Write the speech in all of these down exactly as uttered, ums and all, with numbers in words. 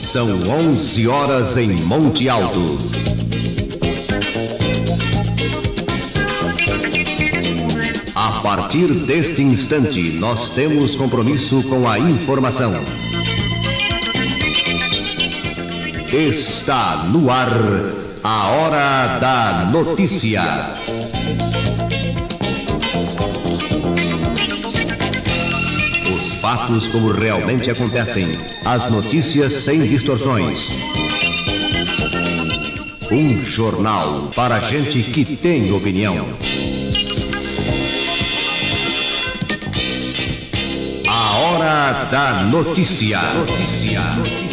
São onze horas em Monte Alto. A partir deste instante, nós temos compromisso com a informação. Está no ar a Hora da Notícia. Os fatos como realmente acontecem, as notícias sem distorções. Um jornal para gente que tem opinião. A Hora da Notícia. Notícia. Notícia.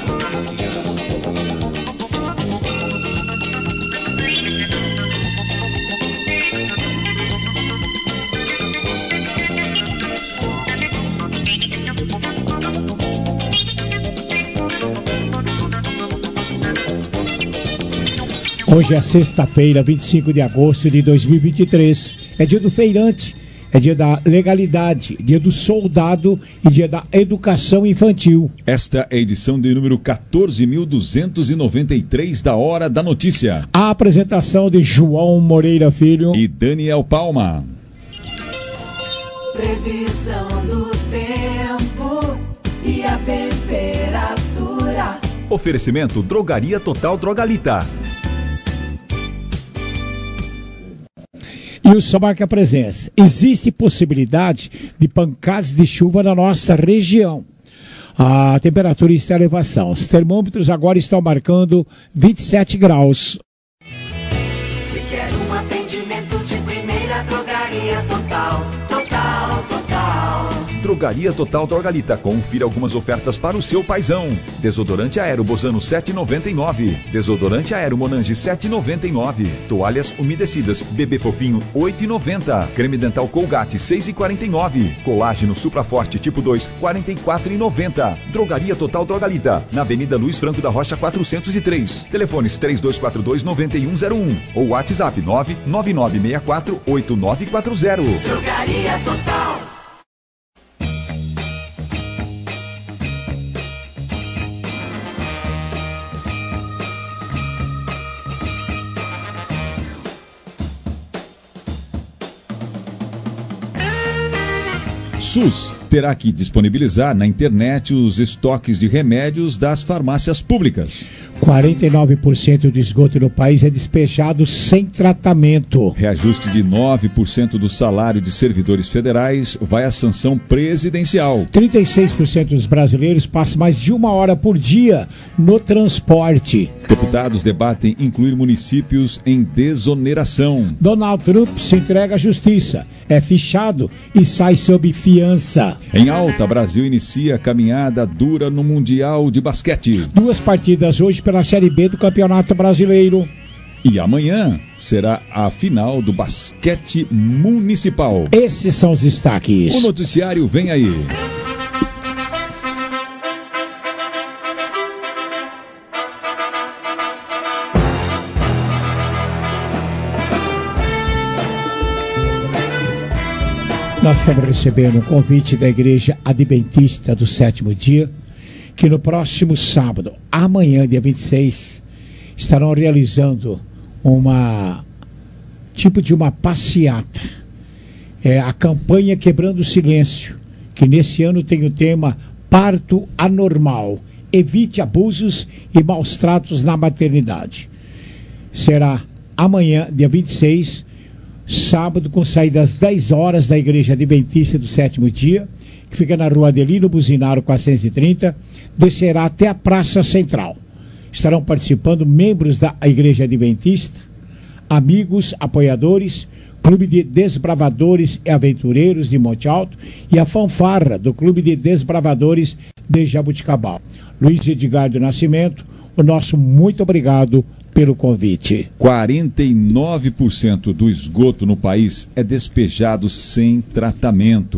Hoje é sexta-feira, vinte e cinco de agosto de dois mil e vinte e três. É dia do feirante, é dia da legalidade, dia do soldado e dia da educação infantil. Esta é a edição de número quatorze mil duzentos e noventa e três da Hora da Notícia. A apresentação de João Moreira Filho e Daniel Palma. Previsão do tempo e a temperatura. Oferecimento Drogaria Total Drogalita. E o Só Marca Presença. Existe possibilidade de pancadas de chuva na nossa região. A temperatura está em elevação. Os termômetros agora estão marcando vinte e sete graus. Se quer um atendimento de primeira, Drogaria Total, Total, Total. Drogaria Total Drogalita. Confira algumas ofertas para o seu paizão. Desodorante Aero Bozano sete reais e noventa e nove centavos. Desodorante Aero Monange sete reais e noventa e nove centavos. Toalhas umedecidas Bebê Fofinho oito reais e noventa centavos. Creme dental Colgate seis reais e quarenta e nove centavos. Colágeno Supraforte tipo dois quarenta e quatro reais e noventa centavos. Drogaria Total Drogalita. Na Avenida Luiz Franco da Rocha quatrocentos e três. Telefones três dois quatro dois nove um zero um ou WhatsApp nove nove nove seis quatro oito nove quatro zero. Drogaria Total. SUS terá que disponibilizar na internet os estoques de remédios das farmácias públicas. quarenta e nove por cento do esgoto no país é despejado sem tratamento. Reajuste de nove por cento do salário de servidores federais vai à sanção presidencial. trinta e seis por cento dos brasileiros passam mais de uma hora por dia no transporte. Deputados debatem incluir municípios em desoneração. Donald Trump se entrega à justiça, é fichado e sai sob fiança. Em alta, Brasil inicia a caminhada dura no Mundial de Basquete. Duas partidas hoje pela Série B do Campeonato Brasileiro. E amanhã será a final do basquete municipal. Esses são os destaques. O noticiário vem aí. Nós estamos recebendo um convite da Igreja Adventista do Sétimo Dia, que no próximo sábado, amanhã, dia vinte e seis, estarão realizando uma tipo de uma passeata. É a campanha Quebrando o Silêncio, que nesse ano tem o tema Parto Anormal, evite abusos e maus tratos na maternidade. Será amanhã, dia vinte e seis, sábado, com saída às dez horas da Igreja Adventista do Sétimo Dia, que fica na rua Adelino Buzinaro quatrocentos e trinta, descerá até a Praça Central. Estarão participando membros da Igreja Adventista, amigos, apoiadores, Clube de Desbravadores e Aventureiros de Monte Alto e a fanfarra do Clube de Desbravadores de Jabuticabal. Luiz Edgar do Nascimento, o nosso muito obrigado pelo convite. quarenta e nove por cento do esgoto no país é despejado sem tratamento.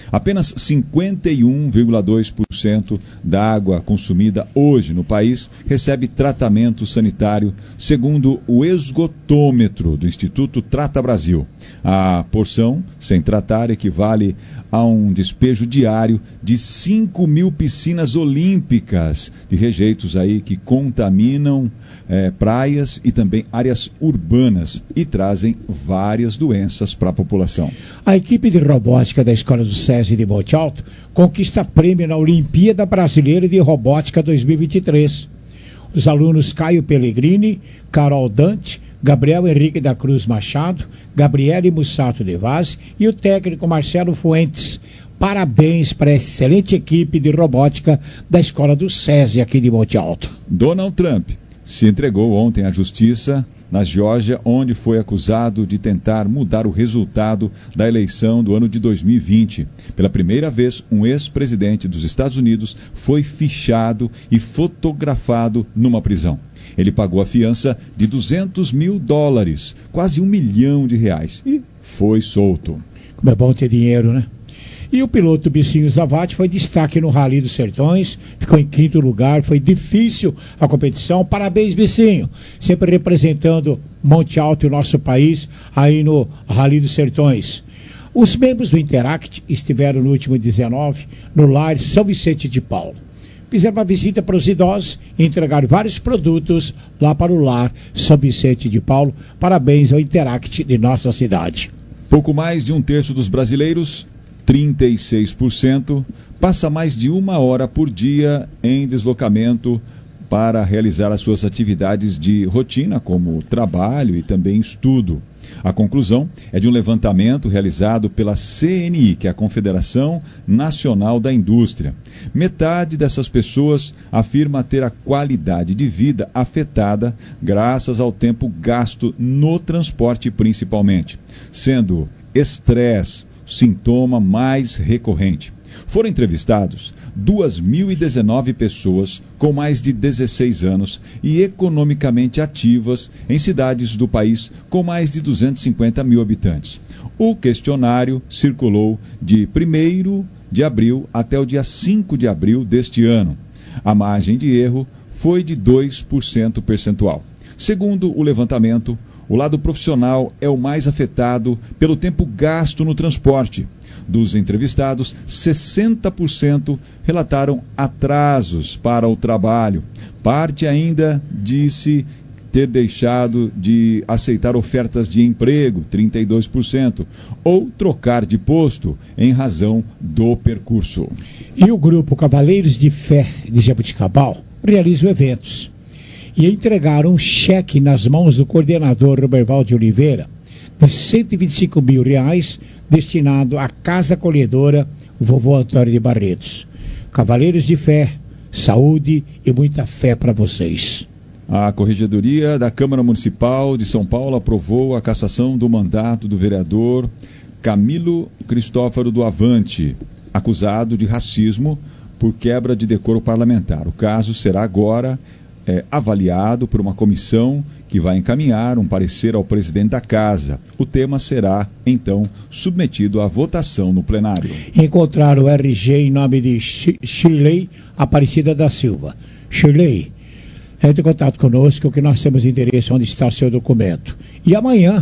Apenas cinquenta e um vírgula dois por cento da água consumida hoje no país recebe tratamento sanitário, segundo o esgotômetro do Instituto Trata Brasil. A porção sem tratar equivale a um despejo diário de cinco mil piscinas olímpicas de rejeitos aí que contaminam é, praias e também áreas urbanas e trazem várias doenças para a população. A equipe de robótica da Escola do SESI de Monte Alto conquista prêmio na Olimpíada Brasileira de Robótica dois mil e vinte e três. Os alunos Caio Pellegrini, Carol Dante, Gabriel Henrique da Cruz Machado, Gabriele Mussato de Vaz e o técnico Marcelo Fuentes. Parabéns para a excelente equipe de robótica da Escola do SESI aqui de Monte Alto. Donald Trump se entregou ontem à justiça na Geórgia, onde foi acusado de tentar mudar o resultado da eleição do ano de dois mil e vinte. Pela primeira vez, um ex-presidente dos Estados Unidos foi fichado e fotografado numa prisão. Ele pagou a fiança de duzentos mil dólares, quase um milhão de reais, e foi solto. Como é bom ter dinheiro, né? E o piloto Bicinho Zavati foi destaque no Rally dos Sertões, ficou em quinto lugar, foi difícil a competição. Parabéns, Bicinho, sempre representando Monte Alto e o nosso país aí no Rally dos Sertões. Os membros do Interact estiveram no último dezenove no Lar São Vicente de Paulo. Fizeram uma visita para os idosos e entregaram vários produtos lá para o Lar São Vicente de Paulo. Parabéns ao Interact de nossa cidade. Pouco mais de um terço dos brasileiros, trinta e seis por cento, passa mais de uma hora por dia em deslocamento para realizar as suas atividades de rotina, como trabalho e também estudo. A conclusão é de um levantamento realizado pela C N I, que é a Confederação Nacional da Indústria. Metade dessas pessoas afirma ter a qualidade de vida afetada graças ao tempo gasto no transporte principalmente, sendo estresse sintoma mais recorrente. Foram entrevistados duas mil e dezenove pessoas com mais de dezesseis anos e economicamente ativas em cidades do país com mais de duzentos e cinquenta mil habitantes. O questionário circulou de primeiro de abril até o dia cinco de abril deste ano. A margem de erro foi de dois por cento percentual. Segundo o levantamento, o lado profissional é o mais afetado pelo tempo gasto no transporte. Dos entrevistados, sessenta por cento relataram atrasos para o trabalho. Parte ainda disse ter deixado de aceitar ofertas de emprego, trinta e dois por cento, ou trocar de posto em razão do percurso. E o grupo Cavaleiros de Fé de Jabuticabal realiza eventos. E entregaram um cheque nas mãos do coordenador Roberval de Oliveira de cento e vinte e cinco mil reais destinado à Casa Acolhedora Vovô Antônio de Barretos. Cavaleiros de Fé, saúde e muita fé para vocês. A Corregedoria da Câmara Municipal de São Paulo aprovou a cassação do mandato do vereador Camilo Cristófaro do Avante, acusado de racismo por quebra de decoro parlamentar. O caso será agora É, avaliado por uma comissão que vai encaminhar um parecer ao presidente da casa. O tema será, então, submetido à votação no plenário. Encontraram o R G em nome de Shirley Aparecida da Silva. Shirley, entre em contato conosco que nós temos endereço onde está o seu documento. E amanhã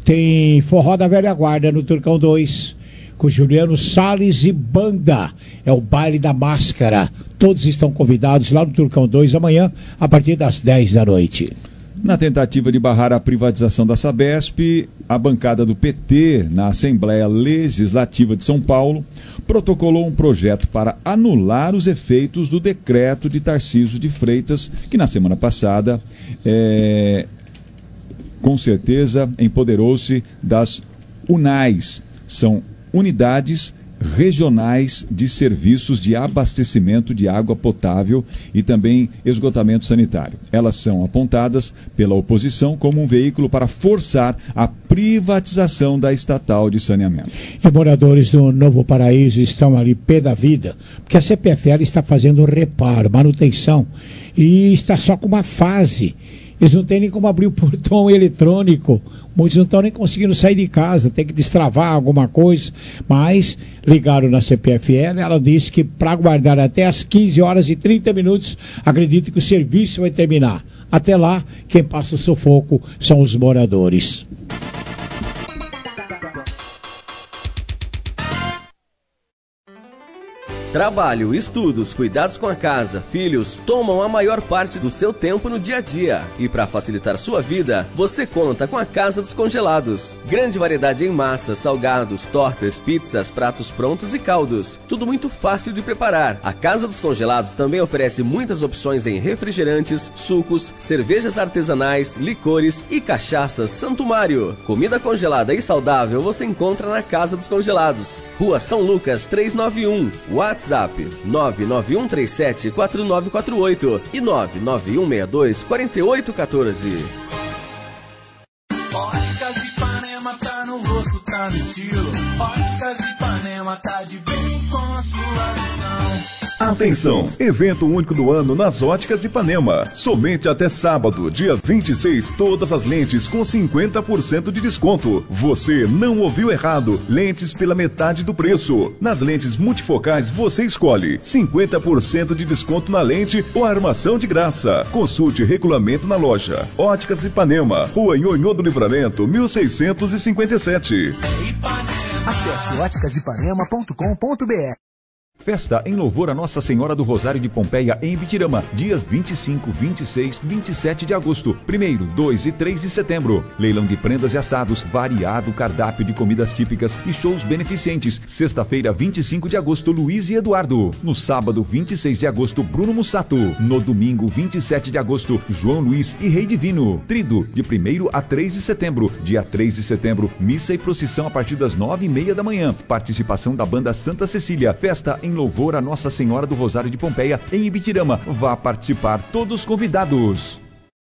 tem Forró da Velha Guarda no Turcão dois, com Juliano Salles e banda. É o baile da máscara. Todos estão convidados lá no Turcão dois amanhã, a partir das dez da noite. Na tentativa de barrar a privatização da Sabesp, a bancada do P T na Assembleia Legislativa de São Paulo protocolou um projeto para anular os efeitos do decreto de Tarcísio de Freitas, que na semana passada, é, com certeza, empoderou-se das UNAIS. São unidades regionais de serviços de abastecimento de água potável e também esgotamento sanitário. Elas são apontadas pela oposição como um veículo para forçar a privatização da estatal de saneamento. E moradores do Novo Paraíso estão ali pé da vida, porque a C P F L está fazendo reparo, manutenção, e está só com uma fase. Eles não têm nem como abrir o portão eletrônico. Muitos não estão nem conseguindo sair de casa, tem que destravar alguma coisa. Mas ligaram na C P F L, ela disse que para aguardar até as quinze horas e trinta minutos, acredito que o serviço vai terminar. Até lá, quem passa o sufoco são os moradores. Trabalho, estudos, cuidados com a casa, filhos, tomam a maior parte do seu tempo no dia a dia. E para facilitar sua vida, você conta com a Casa dos Congelados. Grande variedade em massas, salgados, tortas, pizzas, pratos prontos e caldos. Tudo muito fácil de preparar. A Casa dos Congelados também oferece muitas opções em refrigerantes, sucos, cervejas artesanais, licores e cachaças Santo Mário. Comida congelada e saudável você encontra na Casa dos Congelados. Rua São Lucas trezentos e noventa e um. WhatsApp nove nove um três sete quatro nove quatro oito e nove nove um seis dois quatro oito um quatro. Óticas Ipanema tá no rosto, tá no estilo. Óticas Ipanema tá de bem com a sua visão. Atenção! Evento único do ano nas Óticas Ipanema. Somente até sábado, dia vinte e seis, todas as lentes com cinquenta por cento de desconto. Você não ouviu errado. Lentes pela metade do preço. Nas lentes multifocais você escolhe cinquenta por cento de desconto na lente ou armação de graça. Consulte regulamento na loja. Óticas Ipanema, Rua Nhonhô do Livramento, mil seiscentos e cinquenta e sete. Acesse óticas ipanema ponto com ponto b r. Festa em louvor a Nossa Senhora do Rosário de Pompeia em Ibitirama, dias vinte e cinco, vinte e seis, vinte e sete de agosto, primeiro, dois e três de setembro. Leilão de prendas e assados, variado cardápio de comidas típicas e shows beneficentes. Sexta-feira, vinte e cinco de agosto, Luiz e Eduardo. No sábado, vinte e seis de agosto, Bruno Mussato. No domingo, vinte e sete de agosto, João Luiz e Rei Divino. Trido, de primeiro a três de setembro. Dia três de setembro, missa e procissão a partir das nove e meia da manhã. Participação da banda Santa Cecília. Festa em louvor a Nossa Senhora do Rosário de Pompeia em Ibitirama. Vá participar, todos convidados.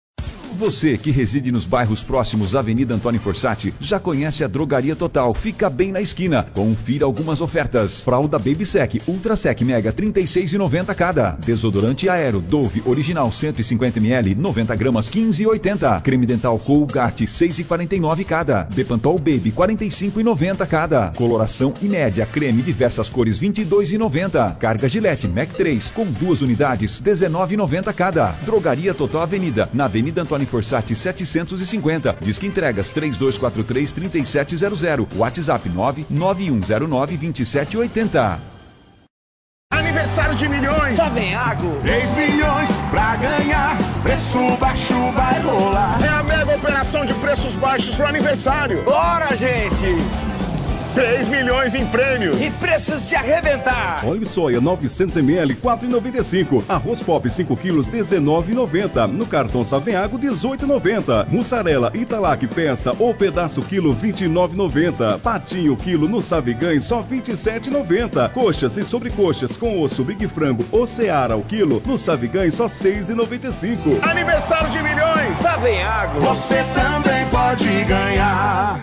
Você que reside nos bairros próximos à Avenida Antônio Fossati já conhece a Drogaria Total. Fica bem na esquina. Confira algumas ofertas. Fralda Baby Sec Ultra Sec Mega trinta e seis reais e noventa centavos cada. Desodorante Aero Dove Original cento e cinquenta mililitros noventa gramas quinze reais e oitenta centavos. Creme dental Colgate seis reais e quarenta e nove centavos cada. Bepantol Baby quarenta e cinco reais e noventa centavos cada. Coloração Inédia Creme diversas cores vinte e dois reais e noventa centavos. Carga Gillette Mac três com duas unidades dezenove reais e noventa centavos cada. Drogaria Total Avenida na Avenida Antônio Fossati setecentos e cinquenta. Disque entregas três dois quatro três, três sete zero zero. WhatsApp nove nove um zero nove dois sete oito zero. Aniversário de milhões. Só vem Água. três milhões pra ganhar. Preço baixo vai rolar. É a mega operação de preços baixos pro aniversário. Bora, gente. três milhões em prêmios. E preços de arrebentar. Óleo soia novecentos mililitros, quatro reais e noventa e cinco centavos. Arroz pop cinco quilos, dezenove reais e noventa centavos. No cartão Savenhago, dezoito reais e noventa centavos. Mussarela Italac peça ou pedaço quilo, vinte e nove reais e noventa centavos. Patinho quilo no Savigães, só vinte e sete reais e noventa centavos. Coxas e sobrecoxas com osso Big Frango ou Seara ao quilo, no Savigães, só seis reais e noventa e cinco centavos. Aniversário de milhões. Savenhago. Você também pode ganhar.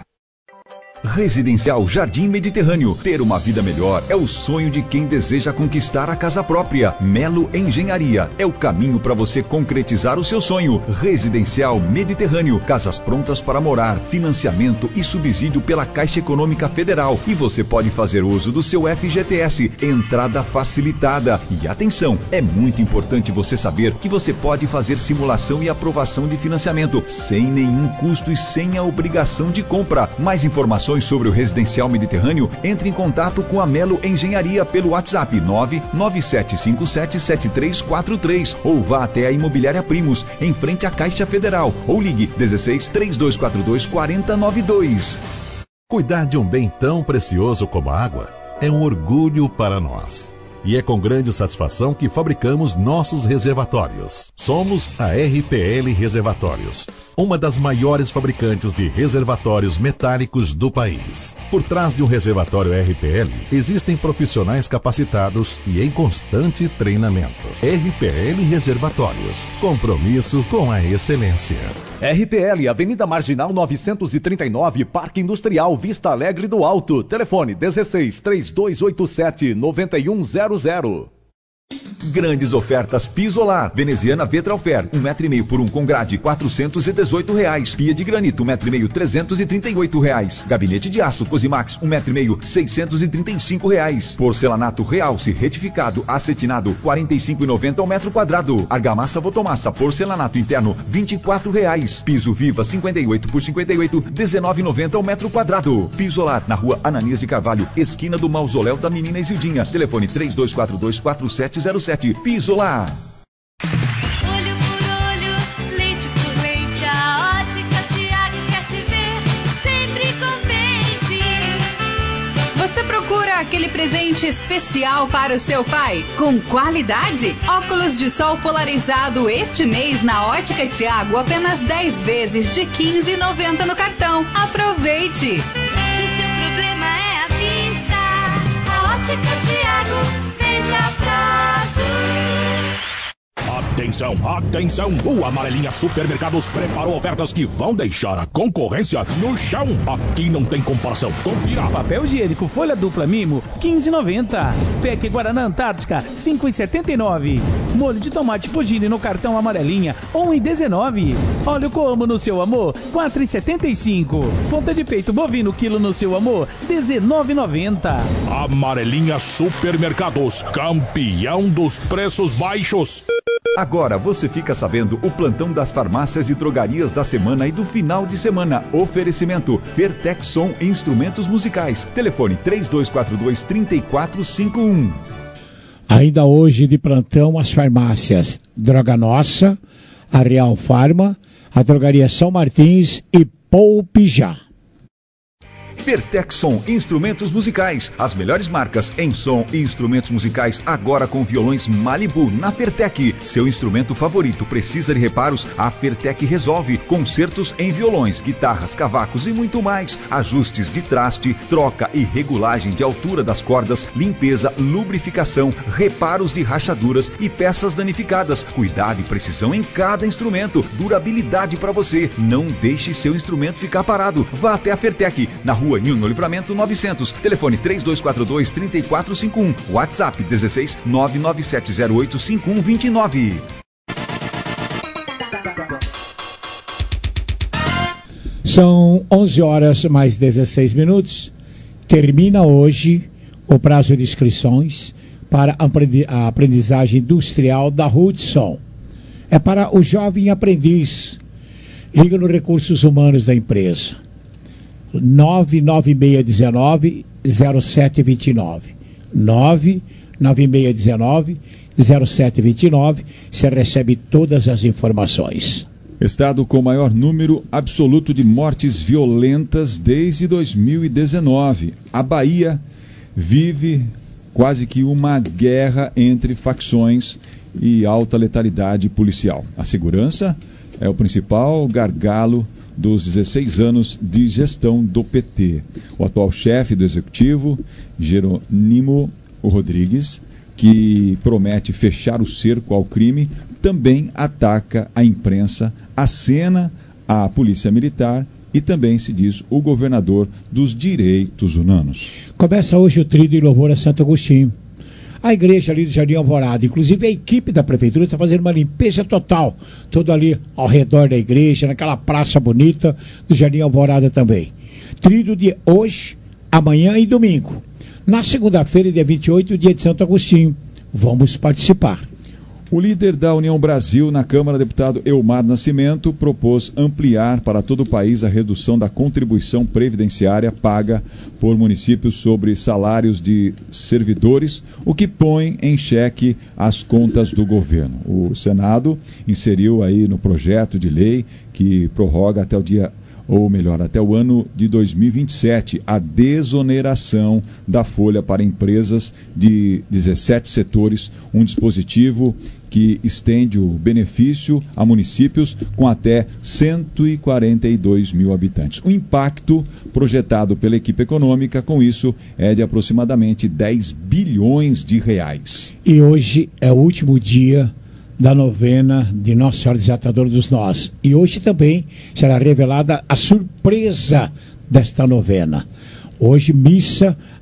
Residencial Jardim Mediterrâneo. Ter uma vida melhor é o sonho de quem deseja conquistar a casa própria. Melo Engenharia é o caminho para você concretizar o seu sonho. Residencial Mediterrâneo. Casas prontas para morar, financiamento e subsídio pela Caixa Econômica Federal. E você pode fazer uso do seu F G T S. Entrada facilitada. E atenção, é muito importante você saber que você pode fazer simulação e aprovação de financiamento sem nenhum custo e sem a obrigação de compra. Mais informações sobre o Residencial Mediterrâneo, entre em contato com a Melo Engenharia pelo WhatsApp nove nove sete cinco sete sete três quatro três ou vá até a Imobiliária Primos, em frente à Caixa Federal, ou ligue dezesseis, três dois quatro dois, quatro zero nove dois. Cuidar de um bem tão precioso como a água é um orgulho para nós. E é com grande satisfação que fabricamos nossos reservatórios. Somos a R P L Reservatórios, uma das maiores fabricantes de reservatórios metálicos do país. Por trás de um reservatório R P L, existem profissionais capacitados e em constante treinamento. R P L Reservatórios, compromisso com a excelência. R P L, Avenida Marginal novecentos e trinta e nove, Parque Industrial Vista Alegre do Alto. Telefone dezesseis, três dois oito sete, nove um zero zero. Grandes ofertas Pisolar. Veneziana Vetralfer, um metro e meio por um com grade, quatrocentos e dezoito reais. Pia de granito, um metro e meio, trezentos e trinta e oito reais. Gabinete de aço Cosimax, um metro e meio, seiscentos e trinta e cinco reais. Porcelanato Realce retificado acetinado, quarenta e cinco reais e noventa centavos ao metro quadrado. Argamassa Votomassa porcelanato interno, vinte e quatro reais. Piso Viva cinquenta e oito por cinquenta e oito, dezenove reais e noventa centavos ao metro quadrado. Pisolar na rua Ananias de Carvalho, esquina do Mausoléu da Menina Isildinha. Telefone três dois quatro dois, quatro sete zero sete. Pisolar. Olho por olho, leite por leite, a Ótica Tiago quer te ver sempre contente. Você procura aquele presente especial para o seu pai? Com qualidade? Óculos de sol polarizado este mês na Ótica Tiago, apenas dez vezes de quinze reais e noventa centavos no cartão. Aproveite! Se seu problema é a vista, a Ótica Tiago vende a prazo. Atenção, atenção! O Amarelinha Supermercados preparou ofertas que vão deixar a concorrência no chão. Aqui não tem comparação. Confira. Papel higiênico folha dupla Mimo, quinze reais e noventa centavos. Peck Guaraná Antártica, cinco reais e setenta e nove centavos. Molho de tomate Fugini no cartão Amarelinha, um reais e dezenove centavos. Óleo Como no seu amor, quatro reais e setenta e cinco centavos. Ponta de peito bovino quilo no seu amor, dezenove reais e noventa centavos. Amarelinha Supermercados, campeão dos preços baixos. Agora você fica sabendo o plantão das farmácias e drogarias da semana e do final de semana. Oferecimento Fertex Som Instrumentos Musicais. Telefone três dois quatro dois, três quatro cinco um. Ainda hoje de plantão as farmácias Droga Nossa, a Real Farma, a Drogaria São Martins e Poupe Já. Fertexson Instrumentos Musicais, as melhores marcas em som e instrumentos musicais agora com violões Malibu na Fertec. Seu instrumento favorito precisa de reparos? A Fertec resolve. Concertos em violões, guitarras, cavacos e muito mais. Ajustes de traste, troca e regulagem de altura das cordas, limpeza, lubrificação, reparos de rachaduras e peças danificadas. Cuidado e precisão em cada instrumento. Durabilidade para você. Não deixe seu instrumento ficar parado. Vá até a Fertec, na rua Nino Livramento novecentos, telefone três dois quatro dois, três quatro cinco um, WhatsApp dezesseis, nove nove sete zero oito, cinco um dois nove. São onze horas mais dezesseis minutos. Termina hoje o prazo de inscrições para a aprendizagem industrial da Hudson. É para o jovem aprendiz. Liga no Recursos Humanos da empresa. nove nove seis um nove, zero sete dois nove. nove nove seis um nove, zero sete dois nove. Você recebe todas as informações. Estado com maior número absoluto de mortes violentas desde dois mil e dezenove. A Bahia vive quase que uma guerra entre facções e alta letalidade policial. A segurança é o principal gargalo dos dezesseis anos de gestão do P T. O atual chefe do executivo, Jerônimo Rodrigues, que promete fechar o cerco ao crime, também ataca a imprensa, acena a polícia militar e também, se diz, o governador dos direitos humanos. Começa hoje o tríduo em louvor a Santo Agostinho. A igreja ali do Jardim Alvorada, inclusive a equipe da prefeitura está fazendo uma limpeza total, todo ali ao redor da igreja, naquela praça bonita do Jardim Alvorada também. Tríduo de hoje, amanhã e domingo. Na segunda-feira, dia vinte e oito, dia de Santo Agostinho. Vamos participar. O líder da União Brasil na Câmara, deputado Elmar Nascimento, propôs ampliar para todo o país a redução da contribuição previdenciária paga por municípios sobre salários de servidores, o que põe em xeque as contas do governo. O Senado inseriu aí no projeto de lei que prorroga até o dia, ou melhor, até o ano de dois mil e vinte e sete, a desoneração da folha para empresas de dezessete setores, um dispositivo que estende o benefício a municípios com até cento e quarenta e dois mil habitantes. O impacto projetado pela equipe econômica com isso é de aproximadamente dez bilhões de reais. E hoje é o último dia da novena de Nossa Senhora Desatadora dos Nós. E hoje também será revelada a surpresa desta novena. Hoje, missa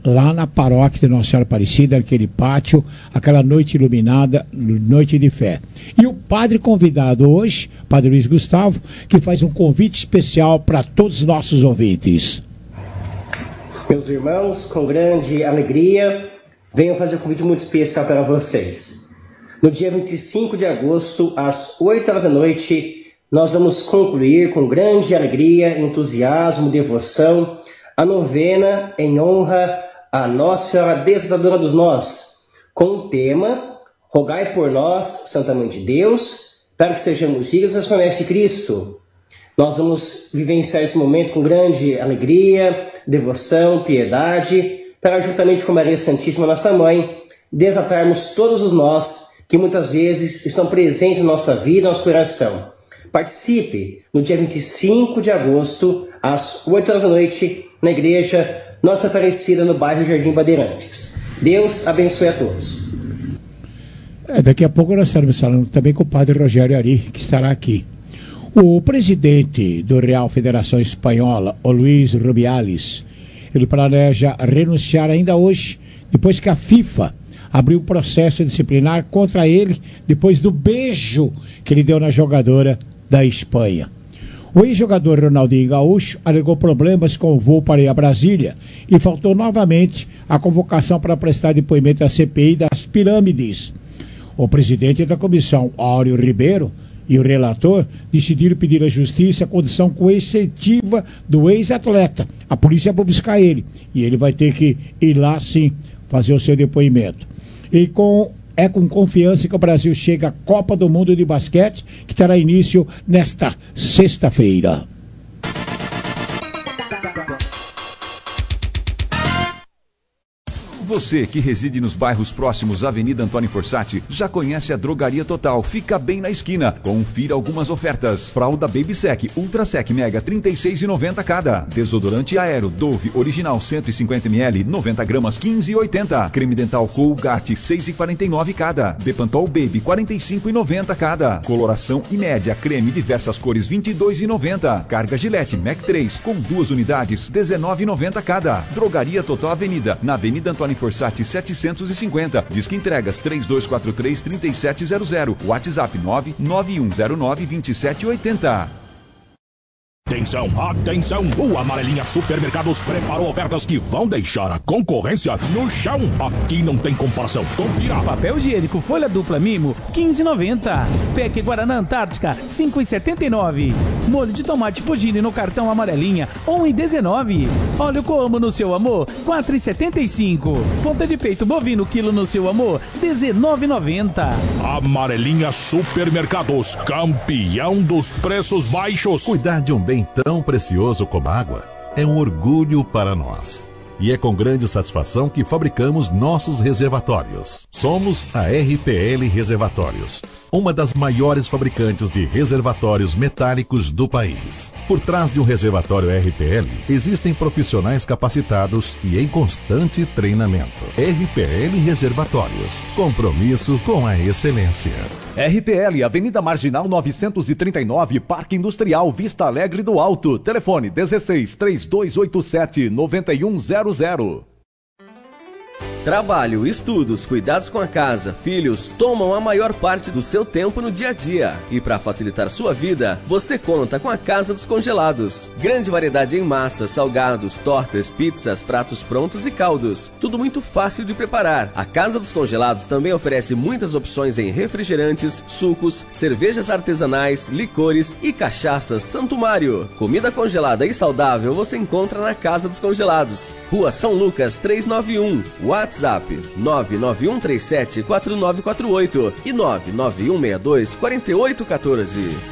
lá na paróquia de Nossa Senhora Aparecida, aquele pátio, aquela noite iluminada, noite de fé. E o padre convidado hoje, Padre Luiz Gustavo, que faz um convite especial para todos os nossos ouvintes. Meus irmãos, com grande alegria, venho fazer um convite muito especial para vocês. No dia vinte e cinco de agosto, às oito horas da noite, nós vamos concluir com grande alegria, entusiasmo, devoção, a novena em honra a Nossa Senhora Desatadora dos Nós, com o tema Rogai por nós, Santa Mãe de Deus, para que sejamos dignos das promessas de Cristo. Nós vamos vivenciar esse momento com grande alegria, devoção, piedade, para juntamente com Maria Santíssima, nossa Mãe, desatarmos todos os nós que muitas vezes estão presentes na nossa vida, no nosso coração. Participe no dia vinte e cinco de agosto, às oito horas da noite, na igreja Nossa Aparecida, no bairro Jardim Bandeirantes. Deus abençoe a todos. É, daqui a pouco nós estaremos falando também com o padre Rogério Ari, que estará aqui. O presidente do Real Federação Espanhola, o Luís Rubiales, ele planeja renunciar ainda hoje, depois que a FIFA abriu um processo disciplinar contra ele, depois do beijo que ele deu na jogadora da Espanha. O ex-jogador Ronaldinho Gaúcho alegou problemas com o voo para ir a Brasília e faltou novamente a convocação para prestar depoimento à C P I das pirâmides. O presidente da comissão, Áureo Ribeiro, e o relator decidiram pedir à justiça a condição coercitiva do ex-atleta. A polícia vai buscar ele e ele vai ter que ir lá sim fazer o seu depoimento. E com É com confiança que o Brasil chega à Copa do Mundo de Basquete, que terá início nesta sexta-feira. Você que reside nos bairros próximos à Avenida Antônio Fossati já conhece a Drogaria Total. Fica bem na esquina. Confira algumas ofertas. Fralda Baby Sec Ultra Sec Mega trinta e seis reais e noventa centavos cada. Desodorante Aero Dove Original cento e cinquenta mililitros noventa gramas quinze reais e oitenta centavos. Creme dental Colgate seis reais e quarenta e nove centavos cada. Bepantol Baby quarenta e cinco reais e noventa centavos cada. Coloração e média creme diversas cores vinte e dois reais e noventa centavos. Carga Gillette Mac três com duas unidades dezenove reais e noventa centavos cada. Drogaria Total Avenida, na Avenida Antônio Fossati setecentos e cinquenta. Disque entregas três dois quatro três, três sete zero zero. WhatsApp nove nove um zero nove, dois sete oito zero. Atenção, atenção! O Amarelinha Supermercados preparou ofertas que vão deixar a concorrência no chão. Aqui não tem comparação. Confira. Papel higiênico folha dupla Mimo, quinze reais e noventa centavos. Peck Guaraná Antártica, cinco reais e setenta e nove centavos. Molho de tomate Fugini no cartão Amarelinha, um real e dezenove centavos. Óleo Como no seu amor, quatro reais e setenta e cinco centavos. Ponta de peito bovino quilo no seu amor, dezenove reais e noventa centavos. Amarelinha Supermercados, campeão dos preços baixos. Cuidar de um bem tão precioso como a água é um orgulho para nós. E é com grande satisfação que fabricamos nossos reservatórios. Somos a R P L Reservatórios, uma das maiores fabricantes de reservatórios metálicos do país. Por trás de um reservatório R P L, existem profissionais capacitados e em constante treinamento. R P L Reservatórios, compromisso com a excelência. R P L, Avenida Marginal novecentos e trinta e nove, Parque Industrial, Vista Alegre do Alto. Telefone dezesseis, três dois oito sete, nove um zero zero. Trabalho, estudos, cuidados com a casa, filhos tomam a maior parte do seu tempo no dia a dia. E para facilitar sua vida, você conta com a Casa dos Congelados. Grande variedade em massas, salgados, tortas, pizzas, pratos prontos e caldos. Tudo muito fácil de preparar. A Casa dos Congelados também oferece muitas opções em refrigerantes, sucos, cervejas artesanais, licores e cachaças Santo Mário. Comida congelada e saudável você encontra na Casa dos Congelados. Rua São Lucas trezentos e noventa e um. WhatsApp nove nove um três sete, quatro nove quatro oito e nove nove um seis dois, quatro oito um quatro.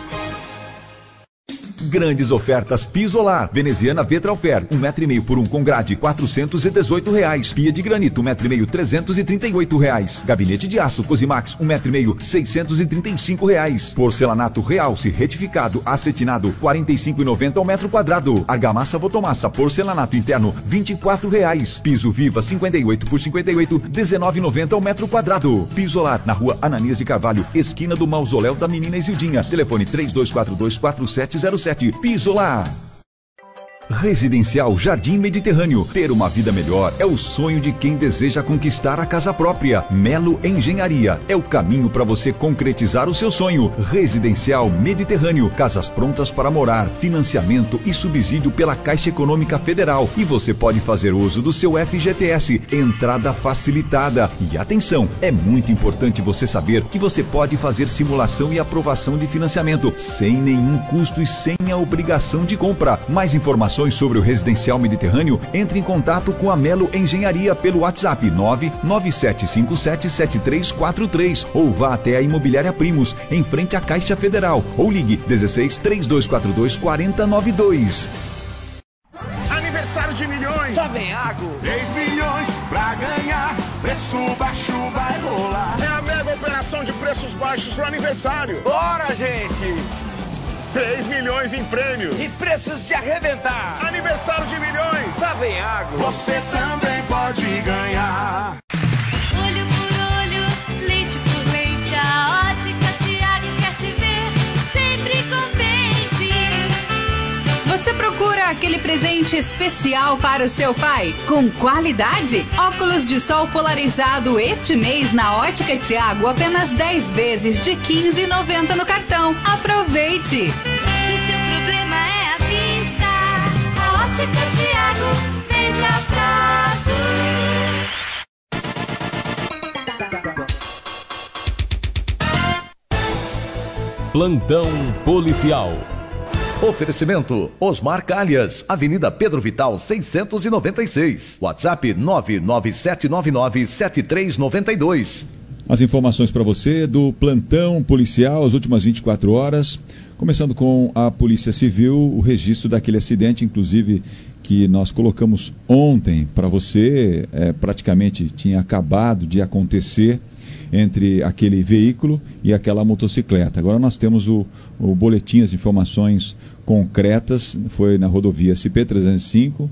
Grandes ofertas Pisolar. Veneziana Vetralfer, um metro e meio por um com grade, quatrocentos e dezoito reais. Pia de granito, um metro e meio, trezentos e trinta e oito reais. Gabinete de aço Cosimax, um metro e meio, seiscentos e trinta e cinco reais. Porcelanato Realce, retificado, acetinado, quarenta e cinco reais e noventa centavos ao metro quadrado. Argamassa Votomassa, porcelanato interno, vinte e quatro reais. Piso Viva, cinquenta e oito por cinquenta e oito, dezenove reais e noventa centavos ao metro quadrado. Pisolar, na rua Ananias de Carvalho, esquina do Mausoléu da Menina Isildinha. Telefone três dois quatro dois, quatro sete zero sete. Pisolar. Residencial Jardim Mediterrâneo. Ter uma vida melhor é o sonho de quem deseja conquistar a casa própria. Melo Engenharia é o caminho para você concretizar o seu sonho. Residencial Mediterrâneo. Casas prontas para morar, financiamento e subsídio pela Caixa Econômica Federal. E você pode fazer uso do seu F G T S. Entrada facilitada. E atenção, é muito importante você saber que você pode fazer simulação e aprovação de financiamento sem nenhum custo e sem a obrigação de compra. Mais informações sobre o Residencial Mediterrâneo, entre em contato com a Melo Engenharia pelo WhatsApp nove nove sete cinco sete sete três quatro três ou vá até a Imobiliária Primos, em frente à Caixa Federal, ou ligue dezesseis, três dois quatro dois, quatro zero nove dois. Aniversário de milhões. Savenhago. três milhões pra ganhar. Preço baixo vai rolar. É a mega operação de preços baixos no aniversário. Bora, gente. três milhões em prêmios. E preços de arrebentar. Aniversário de milhões. Savenhago. Você também pode ganhar. Olho por olho, leite por leite, a Ótica Tiago quer te ver sempre contente. Você procura aquele presente especial para o seu pai? Com qualidade? Óculos de sol polarizado este mês na Ótica Tiago, apenas dez vezes de quinze reais e noventa centavos no cartão. Aproveite! Se seu problema é a vista, a Ótica Tiago vende a prazo. Plantão policial. Oferecimento Osmar Calhas, Avenida Pedro Vital seiscentos e noventa e seis. WhatsApp nove nove sete nove nove sete três nove dois. As informações para você do plantão policial, as últimas vinte e quatro horas, começando com a Polícia Civil, o registro daquele acidente, inclusive, que nós colocamos ontem para você, é, praticamente tinha acabado de acontecer entre aquele veículo e aquela motocicleta. Agora nós temos o, o boletim, as informações concretas, foi na rodovia S P trezentos e cinco,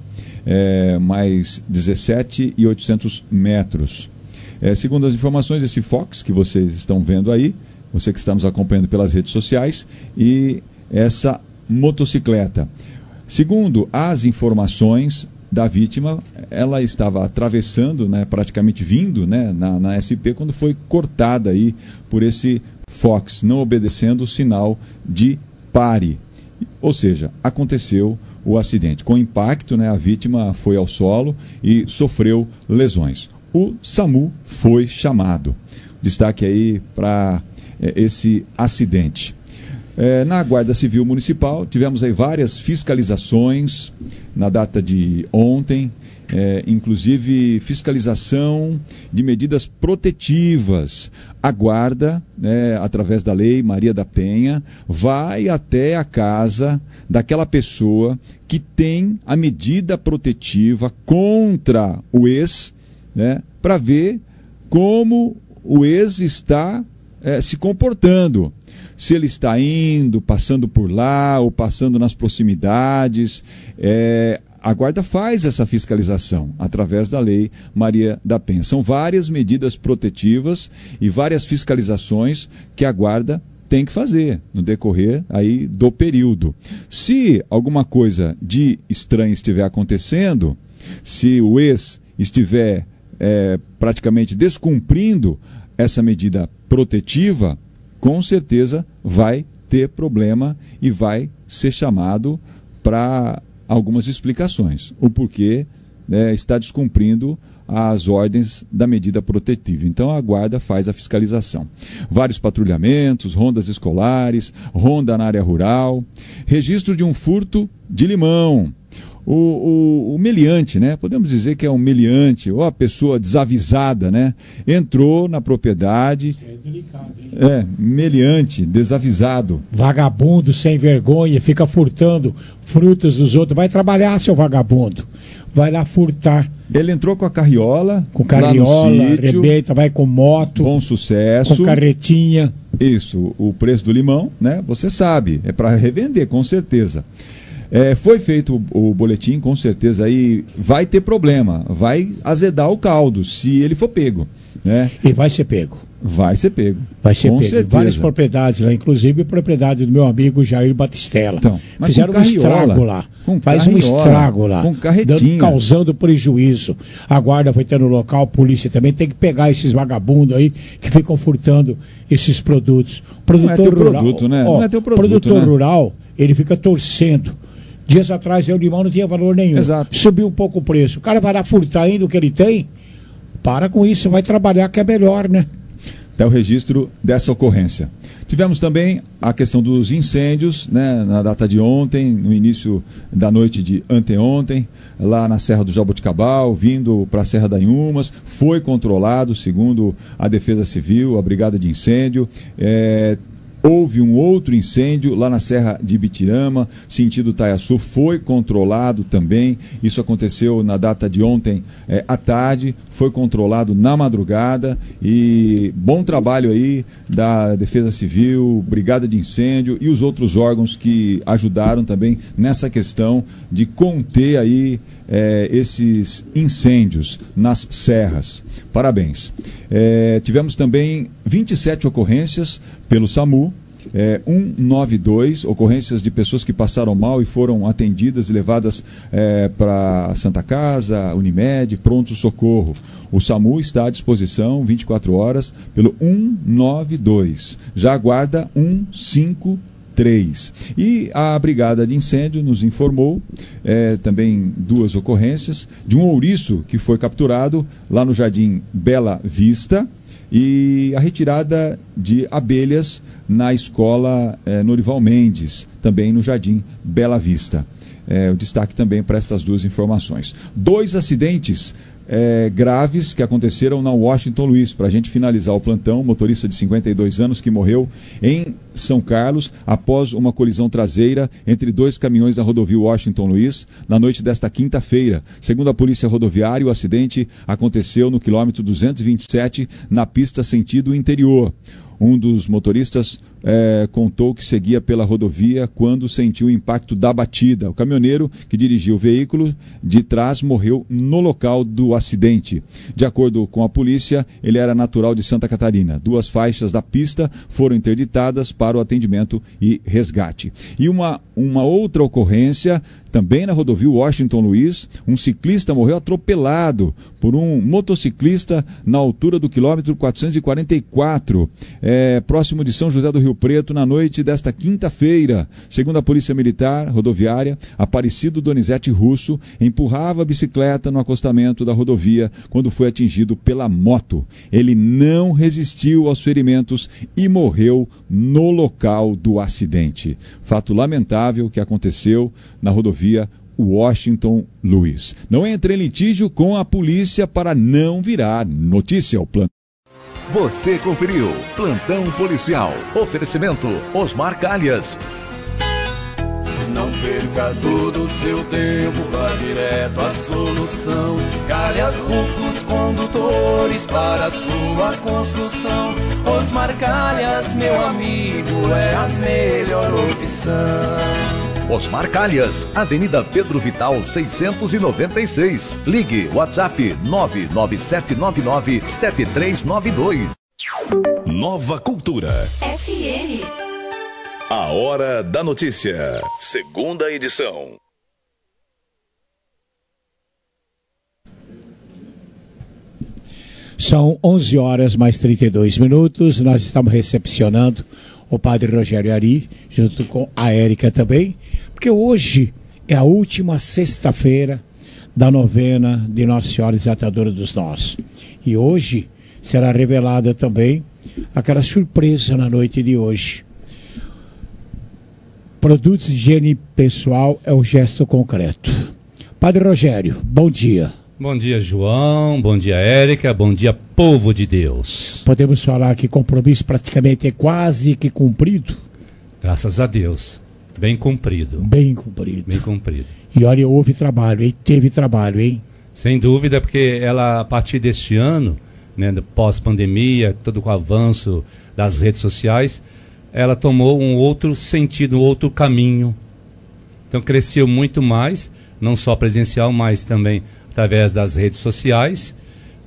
é, mais dezessete e oitocentos metros. É, segundo as informações, esse Fox que vocês estão vendo aí, você que está nos acompanhando pelas redes sociais, e essa motocicleta. Segundo as informações da vítima, ela estava atravessando, né, praticamente vindo, né, na, na S P, quando foi cortada aí por esse Fox, não obedecendo o sinal de pare. Ou seja, aconteceu o acidente. Com impacto, né, a vítima foi ao solo e sofreu lesões. O SAMU foi chamado. Destaque aí para é, esse acidente. É, na Guarda Civil Municipal, tivemos aí várias fiscalizações na data de ontem, é, inclusive fiscalização de medidas protetivas. A Guarda, né, através da Lei Maria da Penha, vai até a casa daquela pessoa que tem a medida protetiva contra o ex, né, para ver como o ex está é, se comportando. Se ele está indo, passando por lá ou passando nas proximidades. É, a Guarda faz essa fiscalização através da Lei Maria da Penha. São várias medidas protetivas e várias fiscalizações que a Guarda tem que fazer no decorrer aí do período. Se alguma coisa de estranho estiver acontecendo, se o ex estiver é, praticamente descumprindo essa medida protetiva, com certeza vai ter problema e vai ser chamado para algumas explicações. O porquê, né, está descumprindo as ordens da medida protetiva. Então a Guarda faz a fiscalização. Vários patrulhamentos, rondas escolares, ronda na área rural, registro de um furto de limão. O, o, o meliante, né? Podemos dizer que é um meliante, ou a pessoa desavisada, né? Entrou na propriedade. Isso é delicado, hein? É, meliante, desavisado. Vagabundo, sem vergonha, fica furtando frutas dos outros. Vai trabalhar, seu vagabundo. Vai lá furtar. Ele entrou com a carriola. Com carriola, arrebenta, vai com moto. Bom sucesso. Com carretinha. Isso, o preço do limão, né? Você sabe, é para revender, com certeza. É, foi feito o, o boletim, com certeza aí vai ter problema, vai azedar o caldo se ele for pego, né? E vai ser pego. vai ser pego. Vai ser com pego. certeza. Várias propriedades lá, inclusive a propriedade do meu amigo Jair Batistella. Então, mas fizeram com um estrago carriola, lá. com Faz um carriola, estrago lá. com carretinha. Dando, causando prejuízo. A guarda foi ter no local, a polícia também tem que pegar esses vagabundos aí que ficam furtando esses produtos. O produtor Não é teu rural, produto, né? Ó, Não é teu produto, produtor né? rural, ele fica torcendo. Dias atrás o limão não tinha valor nenhum. Exato. Subiu um pouco o preço. O cara vai lá furtar ainda o que ele tem. Para com isso, vai trabalhar que é melhor, né? Até o registro dessa ocorrência. Tivemos também a questão dos incêndios, né, na data de ontem, no início da noite de anteontem, lá na Serra do Jaboticabal, vindo para a Serra da Inhumas, foi controlado, segundo a Defesa Civil, a Brigada de Incêndio. É, houve um outro incêndio lá na Serra de Ibitirama, sentido Taiaçu, foi controlado também. Isso aconteceu na data de ontem é, à tarde, foi controlado na madrugada. E bom trabalho aí da Defesa Civil, Brigada de Incêndio e os outros órgãos que ajudaram também nessa questão de conter aí é, esses incêndios nas serras. Parabéns. É, tivemos também vinte e sete ocorrências pelo SAMU, é, cento e noventa e dois, ocorrências de pessoas que passaram mal e foram atendidas e levadas é, para Santa Casa, Unimed, pronto-socorro. O SAMU está à disposição vinte e quatro horas pelo cento e noventa e dois. Já aguarda cento e cinquenta e três. E a Brigada de Incêndio nos informou é, também duas ocorrências de um ouriço que foi capturado lá no Jardim Bela Vista e a retirada de abelhas na escola é, Norival Mendes, também no Jardim Bela Vista. É, o destaque também para estas duas informações. Dois acidentes É, graves que aconteceram na Washington Luiz. Para a gente finalizar o plantão, motorista de cinquenta e dois anos que morreu em São Carlos após uma colisão traseira entre dois caminhões da rodovia Washington Luiz na noite desta quinta-feira. Segundo a Polícia Rodoviária, o acidente aconteceu no quilômetro duzentos e vinte e sete, na pista sentido interior. Um dos motoristas é, contou que seguia pela rodovia quando sentiu o impacto da batida. O caminhoneiro que dirigia o veículo de trás morreu no local do acidente. De acordo com a polícia, ele era natural de Santa Catarina. Duas faixas da pista foram interditadas para o atendimento e resgate. E uma, uma outra ocorrência, também na rodovia Washington Luiz, um ciclista morreu atropelado por um motociclista na altura do quilômetro quatrocentos e quarenta e quatro, é, próximo de São José do Rio Preto, na noite desta quinta-feira. Segundo a Polícia Militar Rodoviária, Aparecido Donizete Russo empurrava a bicicleta no acostamento da rodovia quando foi atingido pela moto. Ele não resistiu aos ferimentos e morreu no local do acidente. Fato lamentável que aconteceu na rodovia Washington Luiz. Não entre em litígio com a polícia para não virar notícia. O plano. Você conferiu Plantão Policial. Oferecimento Osmar Calhas. Não perca todo o seu tempo, vá direto à solução. Calhas Rufos Condutores para a sua construção. Osmar Calhas, meu amigo, é a melhor opção. Osmar Calhas, Avenida Pedro Vital seiscentos e noventa e seis. Ligue WhatsApp nove nove sete nove nove sete três nove dois. Nova Cultura. F M. A Hora da Notícia. Segunda edição. São onze horas mais trinta e dois minutos. Nós estamos recepcionando o Padre Rogério Ari, junto com a Érica também, porque hoje é a última sexta-feira da novena de Nossa Senhora Desatadora dos Nós. E hoje será revelada também aquela surpresa na noite de hoje. Produtos de higiene pessoal é o gesto concreto. Padre Rogério, bom dia. Bom dia, João. Bom dia, Érica. Bom dia, povo de Deus. Podemos falar que compromisso praticamente é quase que cumprido? Graças a Deus. Bem cumprido. Bem cumprido. Bem cumprido. E olha, houve trabalho, hein? Teve trabalho, hein? Sem dúvida, porque ela, a partir deste ano, né, pós-pandemia, todo com o avanço das redes sociais, ela tomou um outro sentido, um outro caminho. Então cresceu muito mais, não só presencial, mas também através das redes sociais,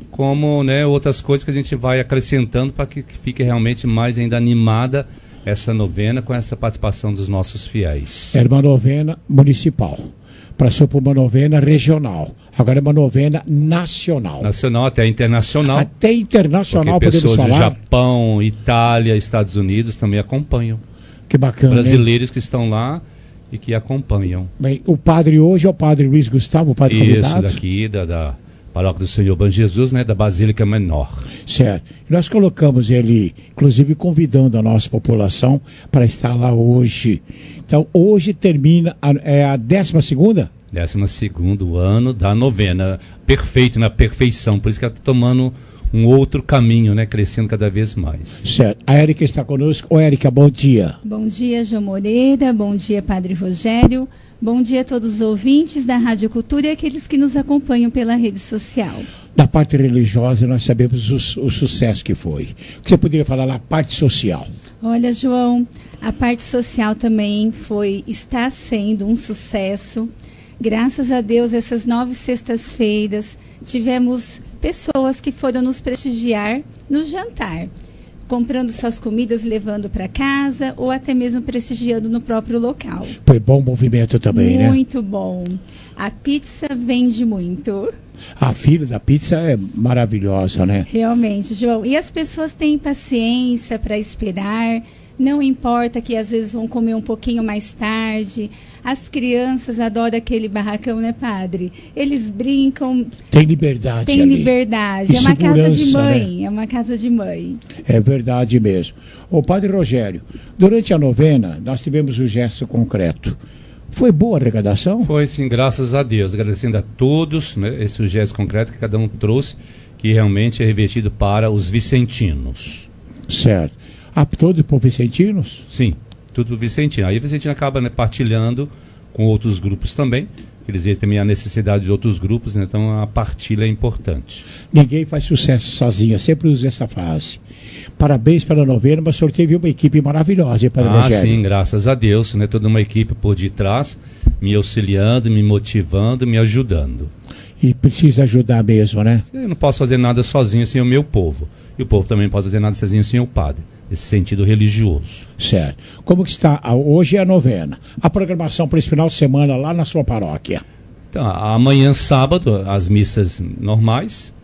como, né, outras coisas que a gente vai acrescentando para que, que fique realmente mais ainda animada essa novena com essa participação dos nossos fiéis. Era uma novena municipal, passou por uma novena regional, agora é uma novena nacional. Nacional até internacional. Até internacional, porque podemos pessoas falar. do Japão, Itália, Estados Unidos também acompanham. Que bacana, brasileiros, hein? Que estão lá e que acompanham. Bem, o padre hoje é o padre Luiz Gustavo, o padre Isso, convidado. Isso, daqui da, da Paróquia do Senhor Bom Jesus, né, da Basílica Menor. Certo. Nós colocamos ele, inclusive, convidando a nossa população para estar lá hoje. Então, hoje termina a, é a décima segunda? Décima segundo ano da novena. Perfeito, na perfeição. Por isso que ela está tomando um outro caminho, né, crescendo cada vez mais. Certo. A Érica está conosco. Ô, Érica, bom dia. Bom dia, João Moreira. Bom dia, Padre Rogério. Bom dia a todos os ouvintes da Rádio Cultura e aqueles que nos acompanham pela rede social. Da parte religiosa, nós sabemos o, o sucesso que foi. O que você poderia falar na parte social? Olha, João, a parte social também foi, está sendo um sucesso. Graças a Deus, essas nove sextas-feiras, tivemos pessoas que foram nos prestigiar no jantar, comprando suas comidas, levando para casa ou até mesmo prestigiando no próprio local. Foi bom movimento também, muito né? Muito bom. A pizza vende muito. A fila da pizza é maravilhosa, né? Realmente, João. E as pessoas têm paciência para esperar. Não importa que às vezes vão comer um pouquinho mais tarde. As crianças adoram aquele barracão, né, padre? Eles brincam. Tem liberdade Tem ali. liberdade. E é uma casa de mãe. Né? É uma casa de mãe. É verdade mesmo. Ô, padre Rogério, durante a novena, nós tivemos o gesto concreto. Foi boa a arrecadação? Foi, sim, graças a Deus. Agradecendo a todos, né, esse gesto concreto que cada um trouxe, que realmente é revertido para os vicentinos. Certo. A todos por vicentinos? Sim, tudo vicentino. Aí o vicentino acaba, né, partilhando com outros grupos também. Eles veem também a necessidade de outros grupos, né, então a partilha é importante. Ninguém faz sucesso sozinho, eu sempre uso essa frase. Parabéns pela novena, mas o senhor teve uma equipe maravilhosa, Padre Ah, Rogério. sim, graças a Deus, né, toda uma equipe por detrás, me auxiliando, me motivando, me ajudando. E precisa ajudar mesmo, né? Eu não posso fazer nada sozinho sem o meu povo. E o povo também não pode fazer nada sozinho sem o padre. Esse sentido religioso. Certo. Como que está? Hoje é a novena. A programação para esse final de semana lá na sua paróquia? Então, amanhã, sábado, as missas normais.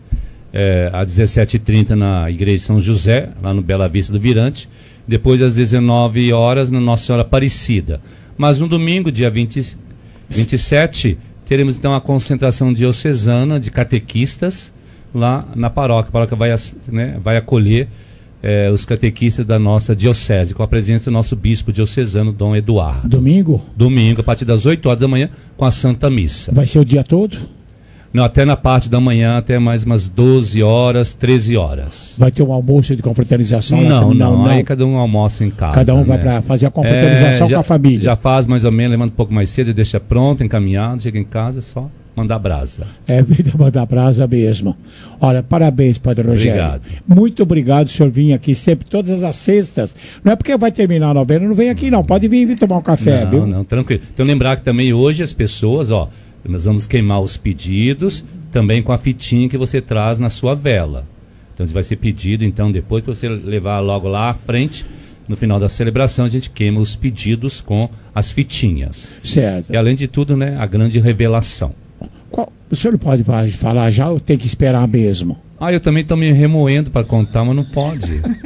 É, às dezessete e trinta na Igreja de São José, lá no Bela Vista do Virante. Depois, às dezenove horas, na Nossa Senhora Aparecida. Mas no domingo, dia vinte, vinte e sete, teremos então a concentração diocesana de catequistas lá na paróquia. A paróquia vai, né, vai acolher É, os catequistas da nossa diocese, com a presença do nosso bispo diocesano, Dom Eduardo. Domingo? Domingo, a partir das oito horas da manhã, com a Santa Missa. Vai ser o dia todo? Não, até na parte da manhã, até mais umas doze horas, treze horas. Vai ter um almoço de confraternização? Não, lá? não, não. Aí cada um almoça em casa. Cada um né? vai para fazer a confraternização é, já, com a família. Já faz mais ou menos, levanta um pouco mais cedo, deixa pronto, encaminhado, chega em casa, só mandar brasa. É vida mandar brasa mesmo. Olha, parabéns, Padre Rogério. Obrigado. Muito obrigado, o senhor vir aqui sempre, todas as sextas. Não é porque vai terminar a novena, não vem aqui não. Pode vir, vir tomar um café, não, viu? Não, tranquilo. Então lembrar que também hoje as pessoas, ó, nós vamos queimar os pedidos também com a fitinha que você traz na sua vela. Então vai ser pedido, então depois que você levar logo lá à frente, no final da celebração a gente queima os pedidos com as fitinhas. Certo. E além de tudo, né, a grande revelação. Qual, o senhor não pode falar já ou tem que esperar mesmo? Ah, eu também estou me remoendo para contar, mas não pode.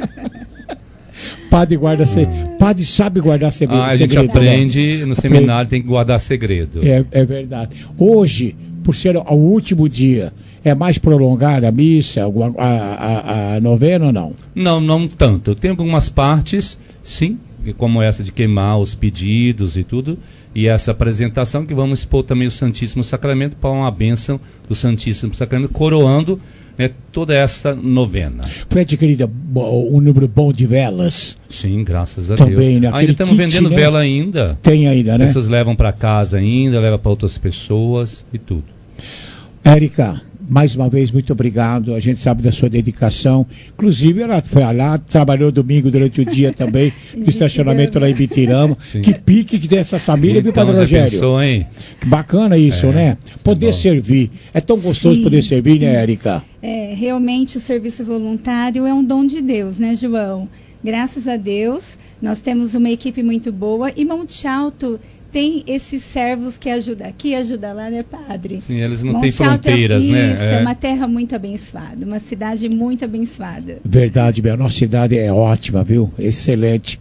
Padre guarda se... Padre sabe guardar segredo. Ah, a gente segredo, aprende né? no seminário, tem que guardar segredo. É, é verdade. Hoje, por ser o último dia, é mais prolongada a missa, a, a, a novena ou não? Não, não tanto. Tem algumas partes, sim, como essa de queimar os pedidos e tudo, e essa apresentação que vamos expor também o Santíssimo Sacramento para uma bênção do Santíssimo Sacramento, coroando, né, toda essa novena. Foi adquirida um número bom de velas? Sim, graças a também, Deus. Né? Ainda estamos vendendo né? vela ainda. Tem ainda, né? As pessoas levam para casa ainda, levam para outras pessoas e tudo. Érica, mais uma vez, muito obrigado. A gente sabe da sua dedicação. Inclusive, ela foi lá, trabalhou domingo durante o dia também, no estacionamento lá em Bitirama. Sim. Que pique que tem essa família, viu, Então, Padre já Rogério? pensou, hein? Que bacana isso, É, né? Poder servir. É tão gostoso Sim. poder servir, né, Érica? É, realmente o serviço voluntário é um dom de Deus, né, João? Graças a Deus, nós temos uma equipe muito boa e Monte Alto tem esses servos que ajudam aqui, ajudam lá, né, padre? Sim, eles não Monte têm Alto fronteiras, é, né? Isso, É. é uma terra muito abençoada, uma cidade muito abençoada. Verdade, meu. A nossa cidade é ótima, viu? Excelente.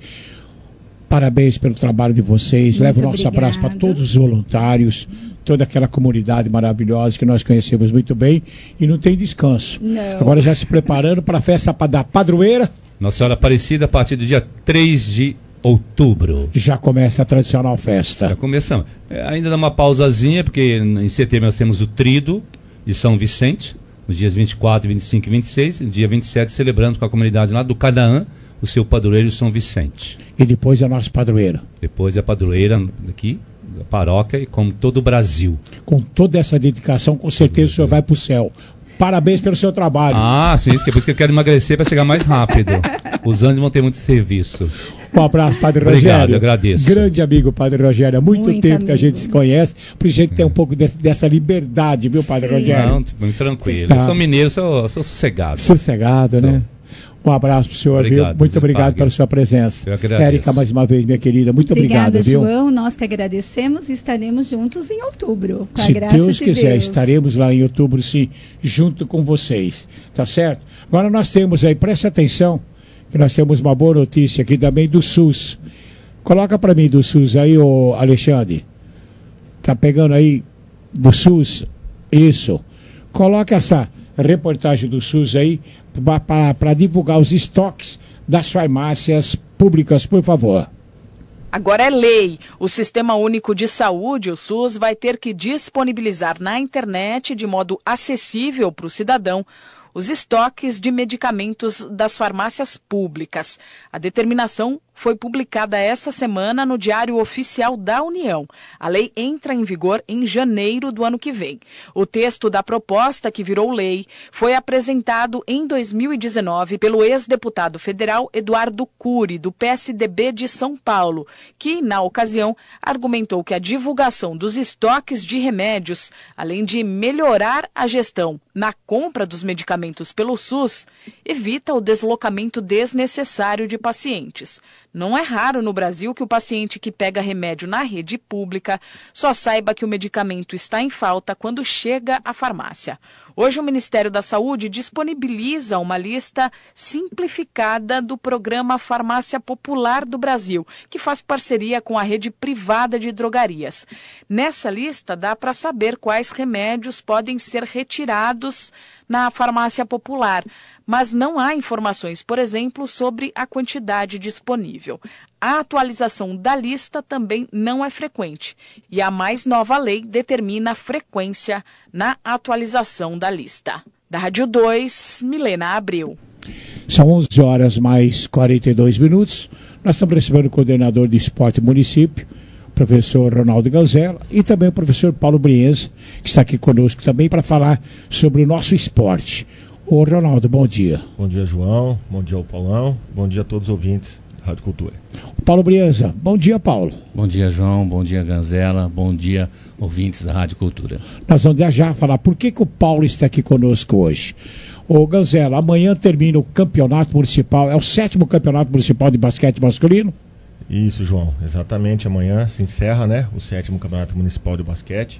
Parabéns pelo trabalho de vocês. Muito Leva o nosso abraço para todos os voluntários, toda aquela comunidade maravilhosa que nós conhecemos muito bem e não tem descanso. Não. Agora já se preparando para a festa da padroeira. Nossa Senhora Aparecida a partir do dia três de outubro. Já começa a tradicional festa. Já começamos. É, ainda dá uma pausazinha, porque em setembro nós temos o Tríduo de São Vicente, nos dias vinte e quatro, vinte e cinco e vinte e seis, no dia vinte e sete celebrando com a comunidade lá do Canaã, o seu padroeiro São Vicente. E depois a nossa padroeira. Depois a padroeira daqui, da paróquia, e como todo o Brasil. Com toda essa dedicação, com certeza o senhor vai para o céu. Parabéns pelo seu trabalho. Ah, sim, isso que é por isso que eu quero emagrecer para chegar mais rápido. Os anos vão ter muito serviço. Um abraço, Padre Obrigado, Rogério. eu agradeço. Grande amigo, Padre Rogério. Há muito, Muito tempo que a amigo. gente se conhece, por gente ter um pouco desse- dessa liberdade, viu, Padre Rogério? Não, muito tranquilo. Tá. Eu sou mineiro, sou, sou sossegado. Sossegado, né? Um abraço pro senhor, Obrigado, viu? Muito Zé obrigado Pagno. pela sua presença. Eu agradeço. Érica, mais uma vez, minha querida, muito Obrigada, obrigado, viu? João. Nós que agradecemos e estaremos juntos em outubro. Com a Se graça Deus de quiser, Deus. estaremos lá em outubro, sim, junto com vocês. Tá certo? Agora nós temos aí, presta atenção, que nós temos uma boa notícia aqui também do SUS. Coloca para mim do SUS aí, ô Alexandre. Tá pegando aí do SUS? Isso. Coloca essa reportagem do SUS aí para divulgar os estoques das farmácias públicas, por favor. Agora é lei. O Sistema Único de Saúde, o SUS, vai ter que disponibilizar na internet, de modo acessível para o cidadão, os estoques de medicamentos das farmácias públicas. A determinação foi publicada essa semana no Diário Oficial da União. A lei entra em vigor em janeiro do ano que vem. O texto da proposta, que virou lei, foi apresentado em dois mil e dezenove pelo ex-deputado federal Eduardo Cury, do P S D B de São Paulo, que, na ocasião, argumentou que a divulgação dos estoques de remédios, além de melhorar a gestão na compra dos medicamentos pelo SUS, evita o deslocamento desnecessário de pacientes. Não é raro no Brasil que o paciente que pega remédio na rede pública só saiba que o medicamento está em falta quando chega à farmácia. Hoje o Ministério da Saúde disponibiliza uma lista simplificada do programa Farmácia Popular do Brasil, que faz parceria com a rede privada de drogarias. Nessa lista dá para saber quais remédios podem ser retirados na farmácia popular, mas não há informações, por exemplo, sobre a quantidade disponível. A atualização da lista também não é frequente e a mais nova lei determina a frequência na atualização da lista. Da Rádio dois, Milena Abreu. São onze horas mais quarenta e dois minutos. Nós estamos recebendo o coordenador de esporte do município, professor Ronaldo Ganzella, e também o professor Paulo Brienza, que está aqui conosco também para falar sobre o nosso esporte. Ô Ronaldo, bom dia. Bom dia, João. Bom dia ao Paulão. Bom dia a todos os ouvintes da Rádio Cultura. Paulo Brienza, bom dia, Paulo. Bom dia, João. Bom dia, Ganzella. Bom dia, ouvintes da Rádio Cultura. Nós vamos já já falar por que, que o Paulo está aqui conosco hoje. Ô Ganzella, amanhã termina o campeonato municipal, é o sétimo campeonato municipal de basquete masculino? Isso, João. Exatamente. Amanhã se encerra, né, o sétimo campeonato municipal de basquete.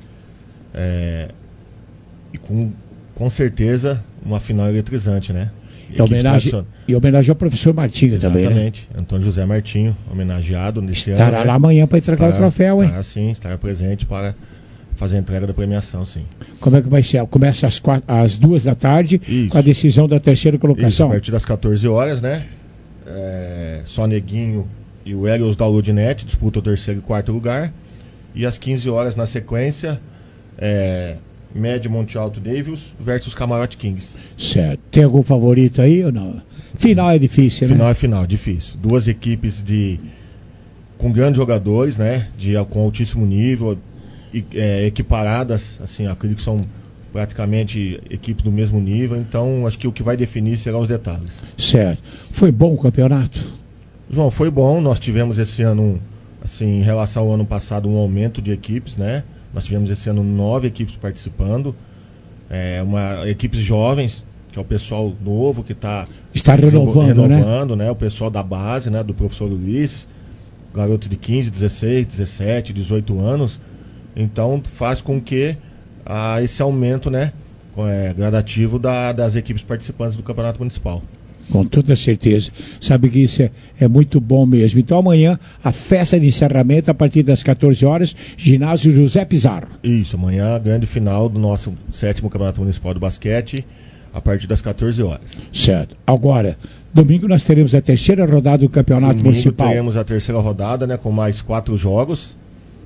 É... E com, com certeza uma final eletrizante, né? E homenagem, e homenagem ao professor Martinho também, né? Exatamente. Antônio José Martinho, homenageado nesse ano. Estará né? lá amanhã para entregar estará, o troféu, hein? Estará sim, estará presente para fazer a entrega da premiação, sim. Como é que vai ser? Começa às, quatro, às duas da tarde, Isso. com a decisão da terceira colocação? Isso, a partir das quatorze horas, né? É, só Neguinho e o Helios da Ludinete disputam o terceiro e quarto lugar. E às quinze horas, na sequência, é, Médio Monte Alto Davis versus Camarote Kings. Certo. Tem algum favorito aí ou não? Final é difícil, Final né? é final, difícil. Duas equipes de com grandes jogadores, né? De, com altíssimo nível, e, é, equiparadas, assim, acredito que são praticamente equipes do mesmo nível, então acho que o que vai definir serão os detalhes. Certo. Foi bom o campeonato? João, foi bom. Nós tivemos esse ano, um, assim, em relação ao ano passado, um aumento de equipes, né? Nós tivemos esse ano nove equipes participando, é, uma, equipes jovens, que é o pessoal novo que tá está renovando, renovando né? né? O pessoal da base, né? Do professor Luiz, garoto de quinze, dezesseis, dezessete, dezoito anos. Então faz com que ah, esse aumento, né? É, gradativo da, das equipes participantes do Campeonato Municipal. Com toda certeza. Sabe que isso é, é muito bom mesmo. Então amanhã a festa de encerramento a partir das quatorze horas, ginásio José Pizarro. Isso, amanhã a grande final do nosso sétimo Campeonato Municipal de Basquete a partir das quatorze horas. Certo. Agora, domingo nós teremos a terceira rodada do Campeonato domingo Municipal. Teremos a terceira rodada, né, com mais quatro jogos,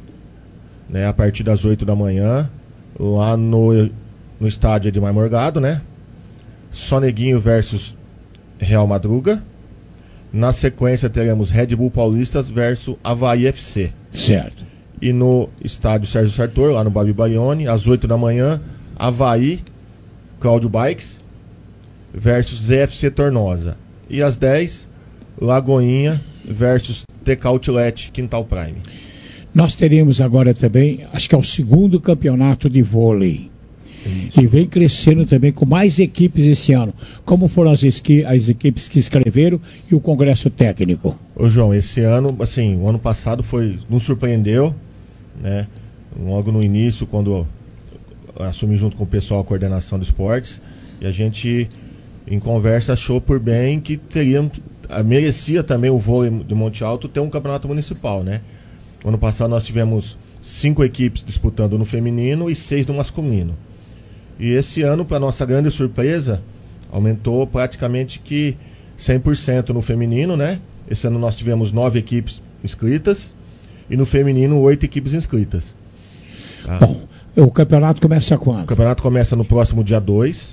né, a partir das oito da manhã, lá no, no estádio Edmar Morgado, né? Soneguinho versus Real Madruga. Na sequência teremos Red Bull Paulistas versus Avaí F C. Certo. E no estádio Sérgio Sartor, lá no Babi Baione, às oito da manhã, Avaí Cláudio Bikes versus Z F C Tornosa. E às dez, Lagoinha versus T K Outlet Quintal Prime. Nós teremos agora também, acho que é o segundo campeonato de vôlei. Isso. E vem crescendo também com mais equipes esse ano. Como foram as, esqui, as equipes que inscreveram e o congresso técnico? Ô João, esse ano, assim, o ano passado foi, nos surpreendeu, né? Logo no início, quando assumi junto com o pessoal a coordenação de esportes, e a gente, em conversa, achou por bem que teria, merecia também o vôlei de Monte Alto ter um campeonato municipal, né? Ano passado nós tivemos cinco equipes disputando no feminino e seis no masculino. E esse ano, para nossa grande surpresa, aumentou praticamente que cem por cento no feminino, né? Esse ano nós tivemos nove equipes inscritas e no feminino oito equipes inscritas. Tá? Bom, o campeonato começa quando? O campeonato começa no próximo dia dois.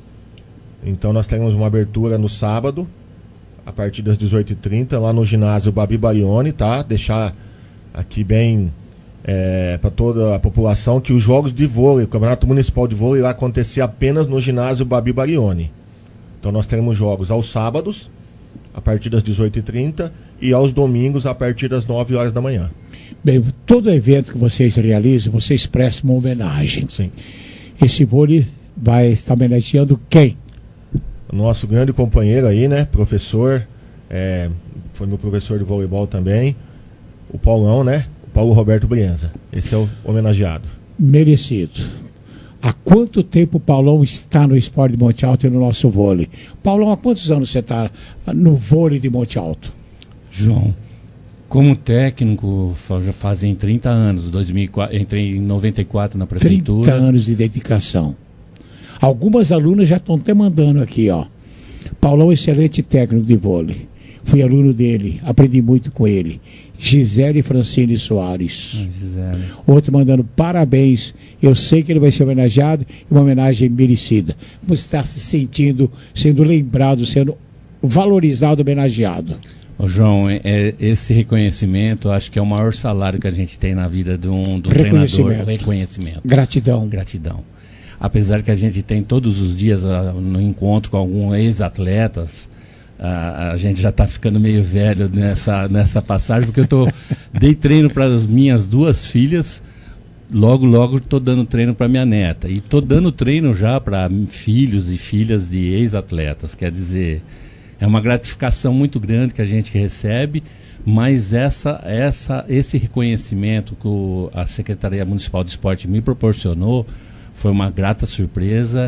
Então nós teremos uma abertura no sábado, a partir das dezoito e trinta, lá no ginásio Babi Baione, tá? Deixar aqui bem... É, para toda a população que os jogos de vôlei, o Campeonato Municipal de Vôlei, vai acontecer apenas no ginásio Babi Barione. Então nós teremos jogos aos sábados, a partir das dezoito e trinta, e aos domingos, a partir das nove horas da manhã. Bem, todo evento que vocês realizam, vocês prestam uma homenagem. Sim. Esse vôlei vai estar homenageando quem? Nosso grande companheiro aí, né? Professor, é, foi meu professor de voleibol também, o Paulão, né? Paulo Roberto Brienza. Esse é o homenageado. Merecido. Há quanto tempo o Paulão está no esporte de Monte Alto e no nosso vôlei? Paulão, há quantos anos você está no vôlei de Monte Alto? João, como técnico, já fazem trinta anos. dois mil e quatro, entrei em noventa e quatro na prefeitura. trinta anos de dedicação. Algumas alunas já estão até mandando aqui, ó. Paulão, excelente técnico de vôlei. Fui aluno dele, aprendi muito com ele. Gisele Francine Soares. Ah, Gisele. Outro mandando parabéns. Eu sei que ele vai ser homenageado e uma homenagem merecida. Como está se sentindo, sendo lembrado, sendo valorizado, homenageado? Ô, João, é, é, esse reconhecimento, acho que é o maior salário que a gente tem na vida de um, do reconhecimento. treinador. Reconhecimento. Gratidão. Gratidão. Apesar que a gente tem todos os dias uh, no encontro com alguns ex-atletas, uh, a gente já está ficando meio velho nessa, nessa passagem, porque eu tô, dei treino para as minhas duas filhas, logo, logo estou dando treino para minha neta. E estou dando treino já para filhos e filhas de ex-atletas. Quer dizer, é uma gratificação muito grande que a gente recebe, mas essa, essa, esse reconhecimento que o, a Secretaria Municipal de Esporte me proporcionou foi uma grata surpresa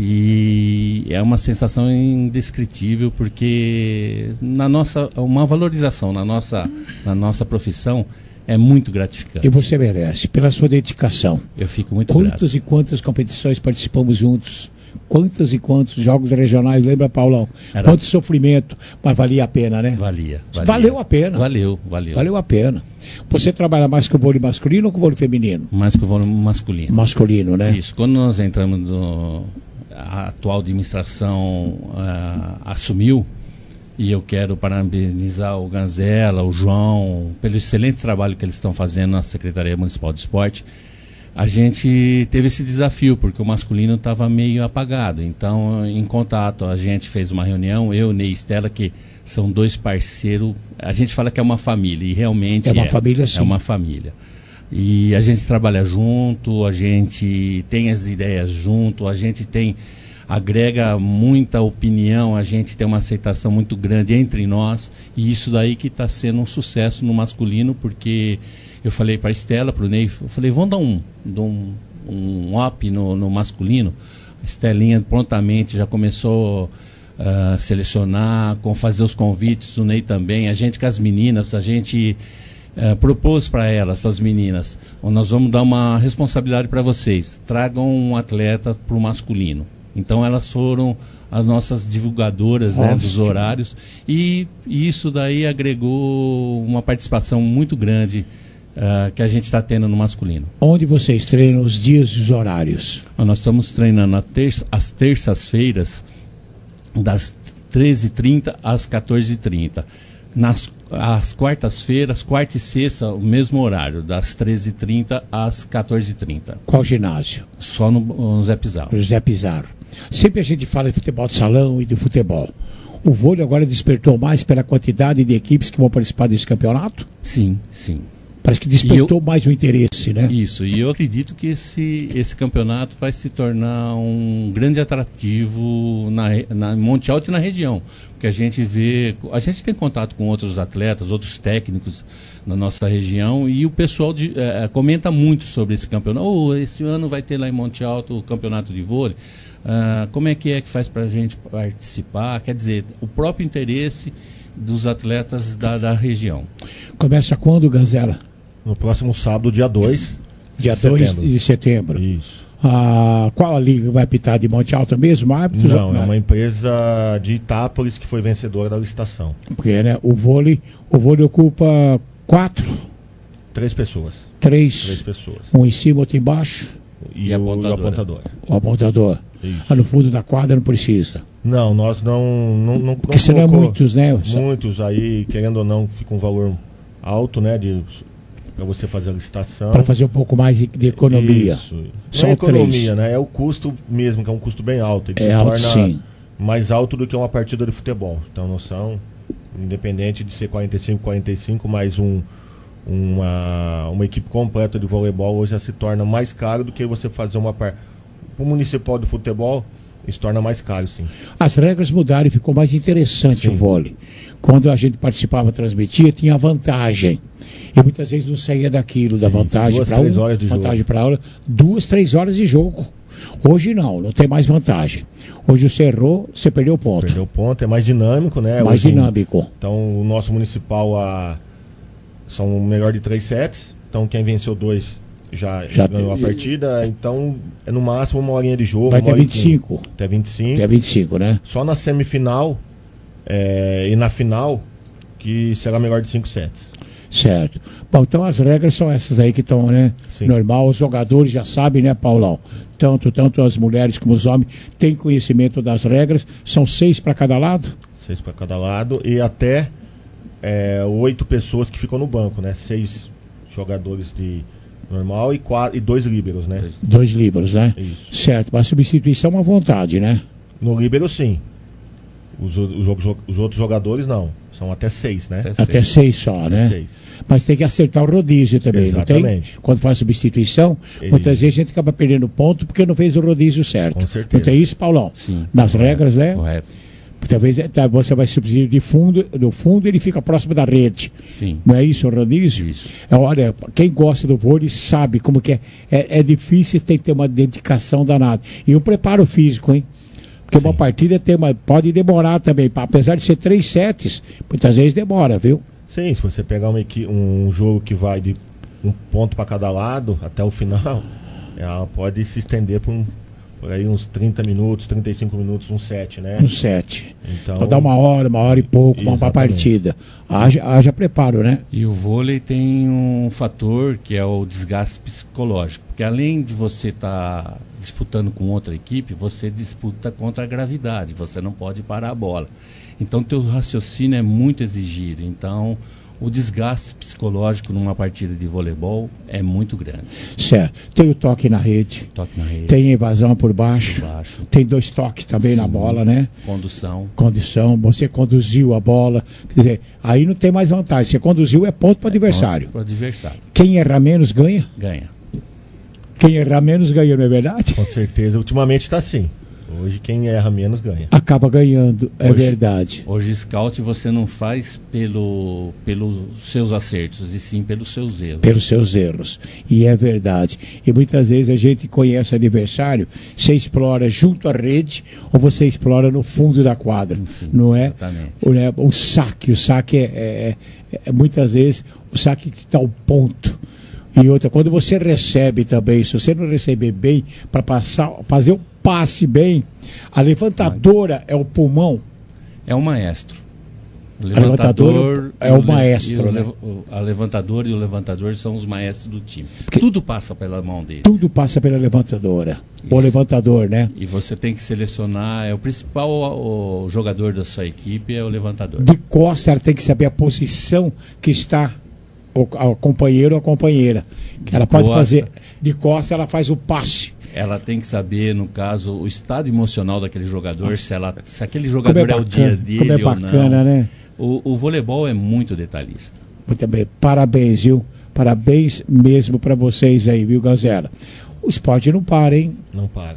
e é uma sensação indescritível, porque na nossa, uma valorização na nossa, na nossa profissão é muito gratificante. E você merece, pela sua dedicação. Eu fico muito Quantas grato. e quantas competições participamos juntos? Quantos e quantos jogos regionais, lembra, Paulão? Era... Quanto sofrimento, mas valia a pena, né? Valia, valia. Valeu a pena. Valeu, valeu. Valeu a pena. Você trabalha mais com o vôlei masculino ou com o vôlei feminino? Mais com o vôlei masculino. Masculino, né? Isso. Quando nós entramos no... a atual administração uh, assumiu, e eu quero parabenizar o Ganzella, o João, pelo excelente trabalho que eles estão fazendo na Secretaria Municipal de Esporte. a gente teve esse desafio, porque o masculino estava meio apagado. Então, em contato, a gente fez uma reunião, eu, Ney e Estela, que são dois parceiros, a gente fala que é uma família, e realmente é. uma é, família, sim. É uma família. E a gente trabalha junto, a gente tem as ideias junto, a gente tem, agrega muita opinião, a gente tem uma aceitação muito grande entre nós, e isso daí que está sendo um sucesso no masculino, porque eu falei para a Estela, para o Ney, eu falei, vamos dar um, um, um up no, no masculino. A Estelinha prontamente já começou a uh, selecionar, com fazer os convites, o Ney também, a gente com as meninas, a gente uh, propôs para elas, para as meninas, nós vamos dar uma responsabilidade para vocês, tragam um atleta para o masculino. Então elas foram as nossas divulgadoras, né, dos horários, e, e isso daí agregou uma participação muito grande Uh, que a gente está tendo no masculino. Onde vocês treinam os dias e os horários? Nós estamos treinando a terça, às terças-feiras, das treze e trinta às quatorze e trinta. Nas às quartas-feiras, quarta e sexta, o mesmo horário, das treze e trinta às quatorze e trinta. Qual ginásio? Só no, no Zé Pizarro. No Zé Pizarro. Sempre a gente fala de futebol de salão e de futebol. O vôlei agora despertou mais pela quantidade de equipes que vão participar desse campeonato? Sim, sim. Parece que despertou eu, mais o interesse, né? Isso, e eu acredito que esse, esse campeonato vai se tornar um grande atrativo na, na Monte Alto e na região. Porque a gente vê, a gente tem contato com outros atletas, outros técnicos na nossa região, e o pessoal de, é, comenta muito sobre esse campeonato. Oh, esse ano vai ter lá em Monte Alto o campeonato de vôlei. Ah, como é que é que faz para a gente participar? Quer dizer, o próprio interesse dos atletas da, da região. Começa quando, Gazela? No próximo sábado, dia dois Dia dois de setembro. Isso. Ah, qual a liga vai apitar? De Monte Alto mesmo? Árbitros? Não, é uma empresa de Itápolis que foi vencedora da licitação. Porque, né, o vôlei, o vôlei ocupa quatro? Três pessoas. Três? Três pessoas. Um em cima, outro embaixo? E, e, o, o apontador. O apontador. Isso. Ah, no fundo da quadra não precisa. Não, nós não... não, não Porque senão é muitos, né? Muitos, aí, querendo ou não, fica um valor alto, né, de... para você fazer a licitação. Para fazer um pouco mais de economia. Isso. São não é economia, três. Né? É o custo mesmo, que é um custo bem alto. Ele é se alto, torna sim. mais alto do que uma partida de futebol. Então, noção, independente de ser quarenta e cinco, quarenta e cinco, mais um, uma, uma equipe completa de voleibol, hoje já se torna mais caro do que você fazer uma parte. O municipal de futebol, isso torna mais caro, sim. As regras mudaram e ficou mais interessante, sim, o vôlei. Quando a gente participava, transmitia, tinha vantagem. E muitas vezes não saía daquilo, sim, da vantagem para um, horas de vantagem para aula, duas, três horas de jogo. Hoje não, não tem mais vantagem. Hoje você errou, você perdeu o ponto. Perdeu o ponto, é mais dinâmico, né? Mais Hoje, dinâmico. Então o nosso municipal a, são o melhor de três sets. Então quem venceu dois já, já ganhou te... a partida. Então é no máximo uma horinha de jogo. Vai até vinte e cinco. Até vinte e cinco. Até vinte e cinco, né? Só na semifinal é, e na final que será melhor de cinco sets. Certo. Bom, então as regras são essas aí que estão, né? Sim. Normal, os jogadores já sabem, né, Paulão? Tanto, tanto as mulheres como os homens têm conhecimento das regras. São seis para cada lado? Seis para cada lado e até é, oito pessoas que ficam no banco, né? Seis jogadores de normal e, quatro, e dois líberos, né? Dois líberos, né? Isso. Certo, mas substituição à vontade, né? No líbero, sim. Os, os, os outros jogadores, não. São até seis, né? Até, até seis. seis só, até né? Seis. Mas tem que acertar o rodízio também, exatamente, não tem? Quando faz substituição, isso, muitas vezes a gente acaba perdendo ponto porque não fez o rodízio certo. Com certeza. Não tem isso, Paulão? Sim. Nas correto, regras, né? Correto. Talvez você vai substituir de fundo, do fundo ele fica próximo da rede. Sim. Não é isso o rodízio? Isso. É, olha, quem gosta do vôlei sabe como que é. É, é difícil, tem que ter uma dedicação danada. E um preparo físico, hein? Porque sim, uma partida tem uma, pode demorar também. Apesar de ser três sets, muitas vezes demora, viu? Sim, se você pegar uma, um jogo que vai de um ponto para cada lado até o final, ela pode se estender por, um, por aí uns trinta minutos, trinta e cinco minutos, um set, né? Um set. Então, então dá uma hora, uma hora e pouco, uma partida. Haja, haja preparo, né? E o vôlei tem um fator que é o desgaste psicológico. Porque além de você estar tá disputando com outra equipe, você disputa contra a gravidade. Você não pode parar a bola. Então, teu raciocínio é muito exigido. Então, o desgaste psicológico numa partida de voleibol é muito grande. Certo. Tem o toque na rede. Toque na rede. Tem evasão por baixo. Por baixo. Tem dois toques também. Sim. Na bola, né? Condução. Condução. Você conduziu a bola. Quer dizer, aí não tem mais vantagem. Você conduziu é ponto para o é adversário. Para o adversário. Quem errar menos ganha? Ganha. Quem errar menos ganha, não é verdade? Com certeza. Ultimamente está assim. Hoje quem erra menos ganha. Acaba ganhando, é hoje, verdade. Hoje scout você não faz pelo, pelos seus acertos, e sim pelos seus erros. Pelos seus erros. E é verdade. E muitas vezes a gente conhece o adversário, você explora junto à rede ou você explora no fundo da quadra. Sim, não é? Exatamente. O, né, o saque, o saque é, é, é muitas vezes o saque que está ao ponto. E outra, quando você recebe também, se você não receber bem, para passar, fazer o passe bem, a levantadora é o pulmão. É o maestro. O levantador, levantador é o maestro. O, né? A levantadora e o levantador são os maestros do time. Porque tudo passa pela mão dele. Tudo passa pela levantadora. Isso. O levantador, né? E você tem que selecionar, é o principal o, o jogador da sua equipe é o levantador. De costa, ela tem que saber a posição que está o, o companheiro ou a companheira. Que ela pode fazer de costa, ela faz o passe. Ela tem que saber, no caso, o estado emocional daquele jogador, se, ela, se aquele jogador é, bacana, é o dia dele como é bacana, ou não. Né? O, o voleibol é muito detalhista. Muito bem, parabéns, viu? Parabéns mesmo para vocês aí, viu, Gazela? O esporte não para, hein? Não para.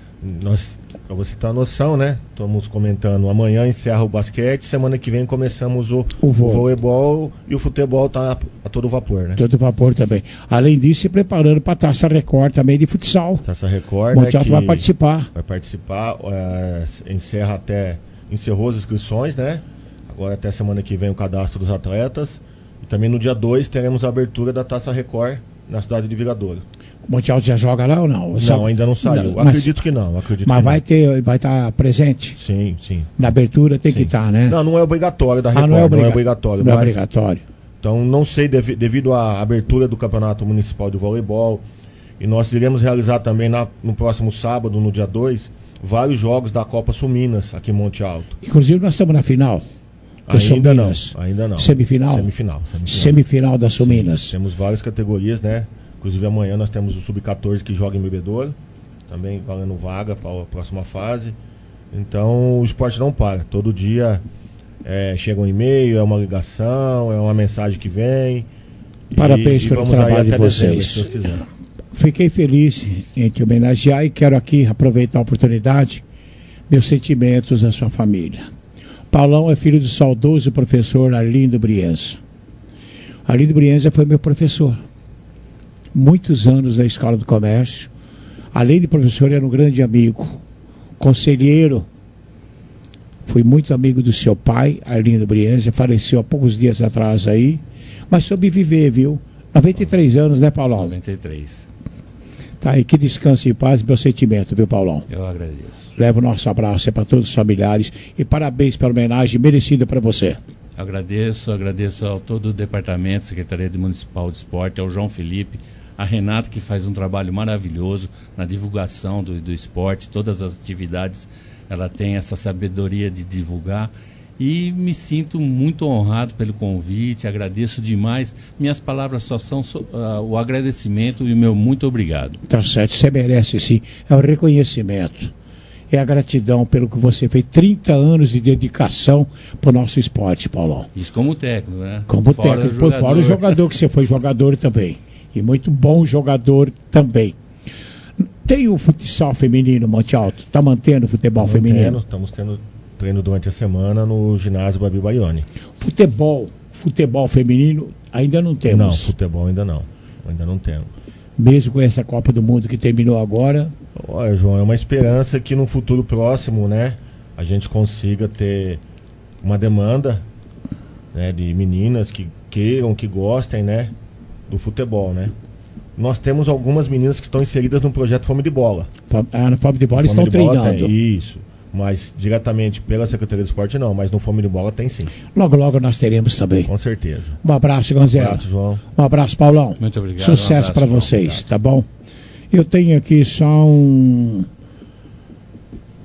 Nós, pra você ter uma noção, né? Estamos comentando, amanhã encerra o basquete, semana que vem começamos o, o, o voleibol e o futebol tá a todo vapor, né? Todo vapor também. Além disso, se preparando para a Taça Record também de futsal. Taça Record, o né? vai participar. Vai participar, é, encerra até, encerrou as inscrições, né? Agora até semana que vem o cadastro dos atletas. E também no dia dois teremos a abertura da Taça Record na cidade de Viradouro. O Monte Alto já joga lá ou não? Não, Só... ainda não saiu. Não, acredito que não. Acredito mas que vai não. ter, vai estar presente? Sim, sim. Na abertura tem sim. que estar, né? Não, não é obrigatório da Record. Ah, não, é obriga... não é obrigatório. Não é mas... obrigatório. Então, não sei, dev... devido à abertura do Campeonato Municipal de Voleibol, e nós iremos realizar também na... no próximo sábado, no dia dois, vários jogos da Copa Suminas, aqui em Monte Alto. Inclusive, nós estamos na final. Ainda não, ainda não. Semifinal? Semifinal. Semifinal, Semifinal da Suminas. Sim, temos várias categorias, né? Inclusive amanhã nós temos o sub quatorze que joga em Bebedouro, também valendo vaga para a próxima fase. Então o esporte não para. Todo dia é, chega um e-mail, é uma ligação, é uma mensagem que vem. Parabéns e, pelo e trabalho de vocês. Dezembro, se Deus quiser. Fiquei feliz em te homenagear e quero aqui aproveitar a oportunidade, meus sentimentos à sua família. Paulão é filho do saudoso professor Arlindo Brienza. Arlindo Brienza foi meu professor. Muitos anos na Escola do Comércio. Além de professor, era um grande amigo. Conselheiro. Fui muito amigo do seu pai, Arlindo Brienza. Faleceu há poucos dias atrás aí. Mas soube viver, viu? noventa e três anos, né, Paulão? noventa e três. Tá aí, que descanse em paz, meu sentimento, viu, Paulão? Eu agradeço. Leva o nosso abraço para todos os familiares e parabéns pela homenagem merecida para você. Agradeço, agradeço ao todo o departamento, Secretaria Municipal de Esporte, ao João Felipe, a Renata, que faz um trabalho maravilhoso na divulgação do, do esporte, todas as atividades, ela tem essa sabedoria de divulgar. E me sinto muito honrado pelo convite, agradeço demais. Minhas palavras só são so, uh, o agradecimento e o meu muito obrigado. Tá certo, você merece sim. É o reconhecimento, é a gratidão pelo que você fez. trinta anos de dedicação para o nosso esporte, Paulão. Isso como técnico, né? Como fora técnico, por fora o jogador, que você foi jogador também. E muito bom jogador também. Tem o futsal feminino, Monte Alto? Está mantendo o futebol estamos feminino? Tendo, estamos tendo treino durante a semana no ginásio Babi Baione. Futebol, futebol feminino ainda não temos? Não, futebol ainda não. Ainda não temos. Mesmo com essa Copa do Mundo que terminou agora? Olha, João, é uma esperança que no futuro próximo, né, a gente consiga ter uma demanda, né, de meninas que queiram, que gostem, né, do futebol, né. Nós temos algumas meninas que estão inseridas no projeto Fome de Bola. Ah, no Fome de Bola estão treinando. Isso. Mas diretamente pela Secretaria do Esporte não, mas no Fome de Bola tem sim. Logo, logo nós teremos também. Com certeza. Um abraço, Gonzalo. Um abraço, João. Um abraço, Paulão. Muito obrigado. Sucesso um para vocês, obrigado. Tá bom? Eu tenho aqui só um,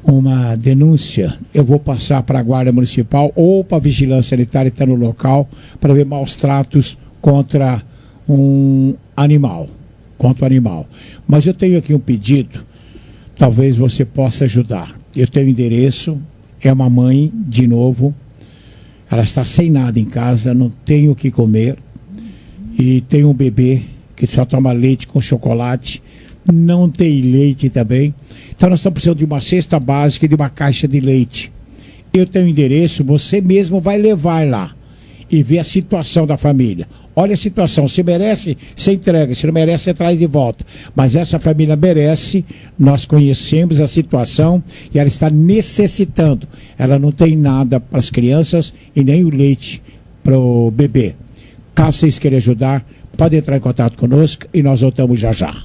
uma denúncia, eu vou passar para a Guarda Municipal ou para a Vigilância Sanitária que está no local para ver maus tratos contra um animal, contra o animal. Mas eu tenho aqui um pedido, talvez você possa ajudar. Eu tenho endereço, é uma mãe, de novo, ela está sem nada em casa, não tem o que comer, e tem um bebê que só toma leite com chocolate, não tem leite também. Então nós estamos precisando de uma cesta básica e de uma caixa de leite. Eu tenho endereço, você mesmo vai levar lá e ver a situação da família. Olha a situação, se merece, você entrega, se não merece, você traz de volta. Mas essa família merece, nós conhecemos a situação e ela está necessitando. Ela não tem nada para as crianças e nem o leite para o bebê. Caso vocês queiram ajudar, pode entrar em contato conosco e nós voltamos já já.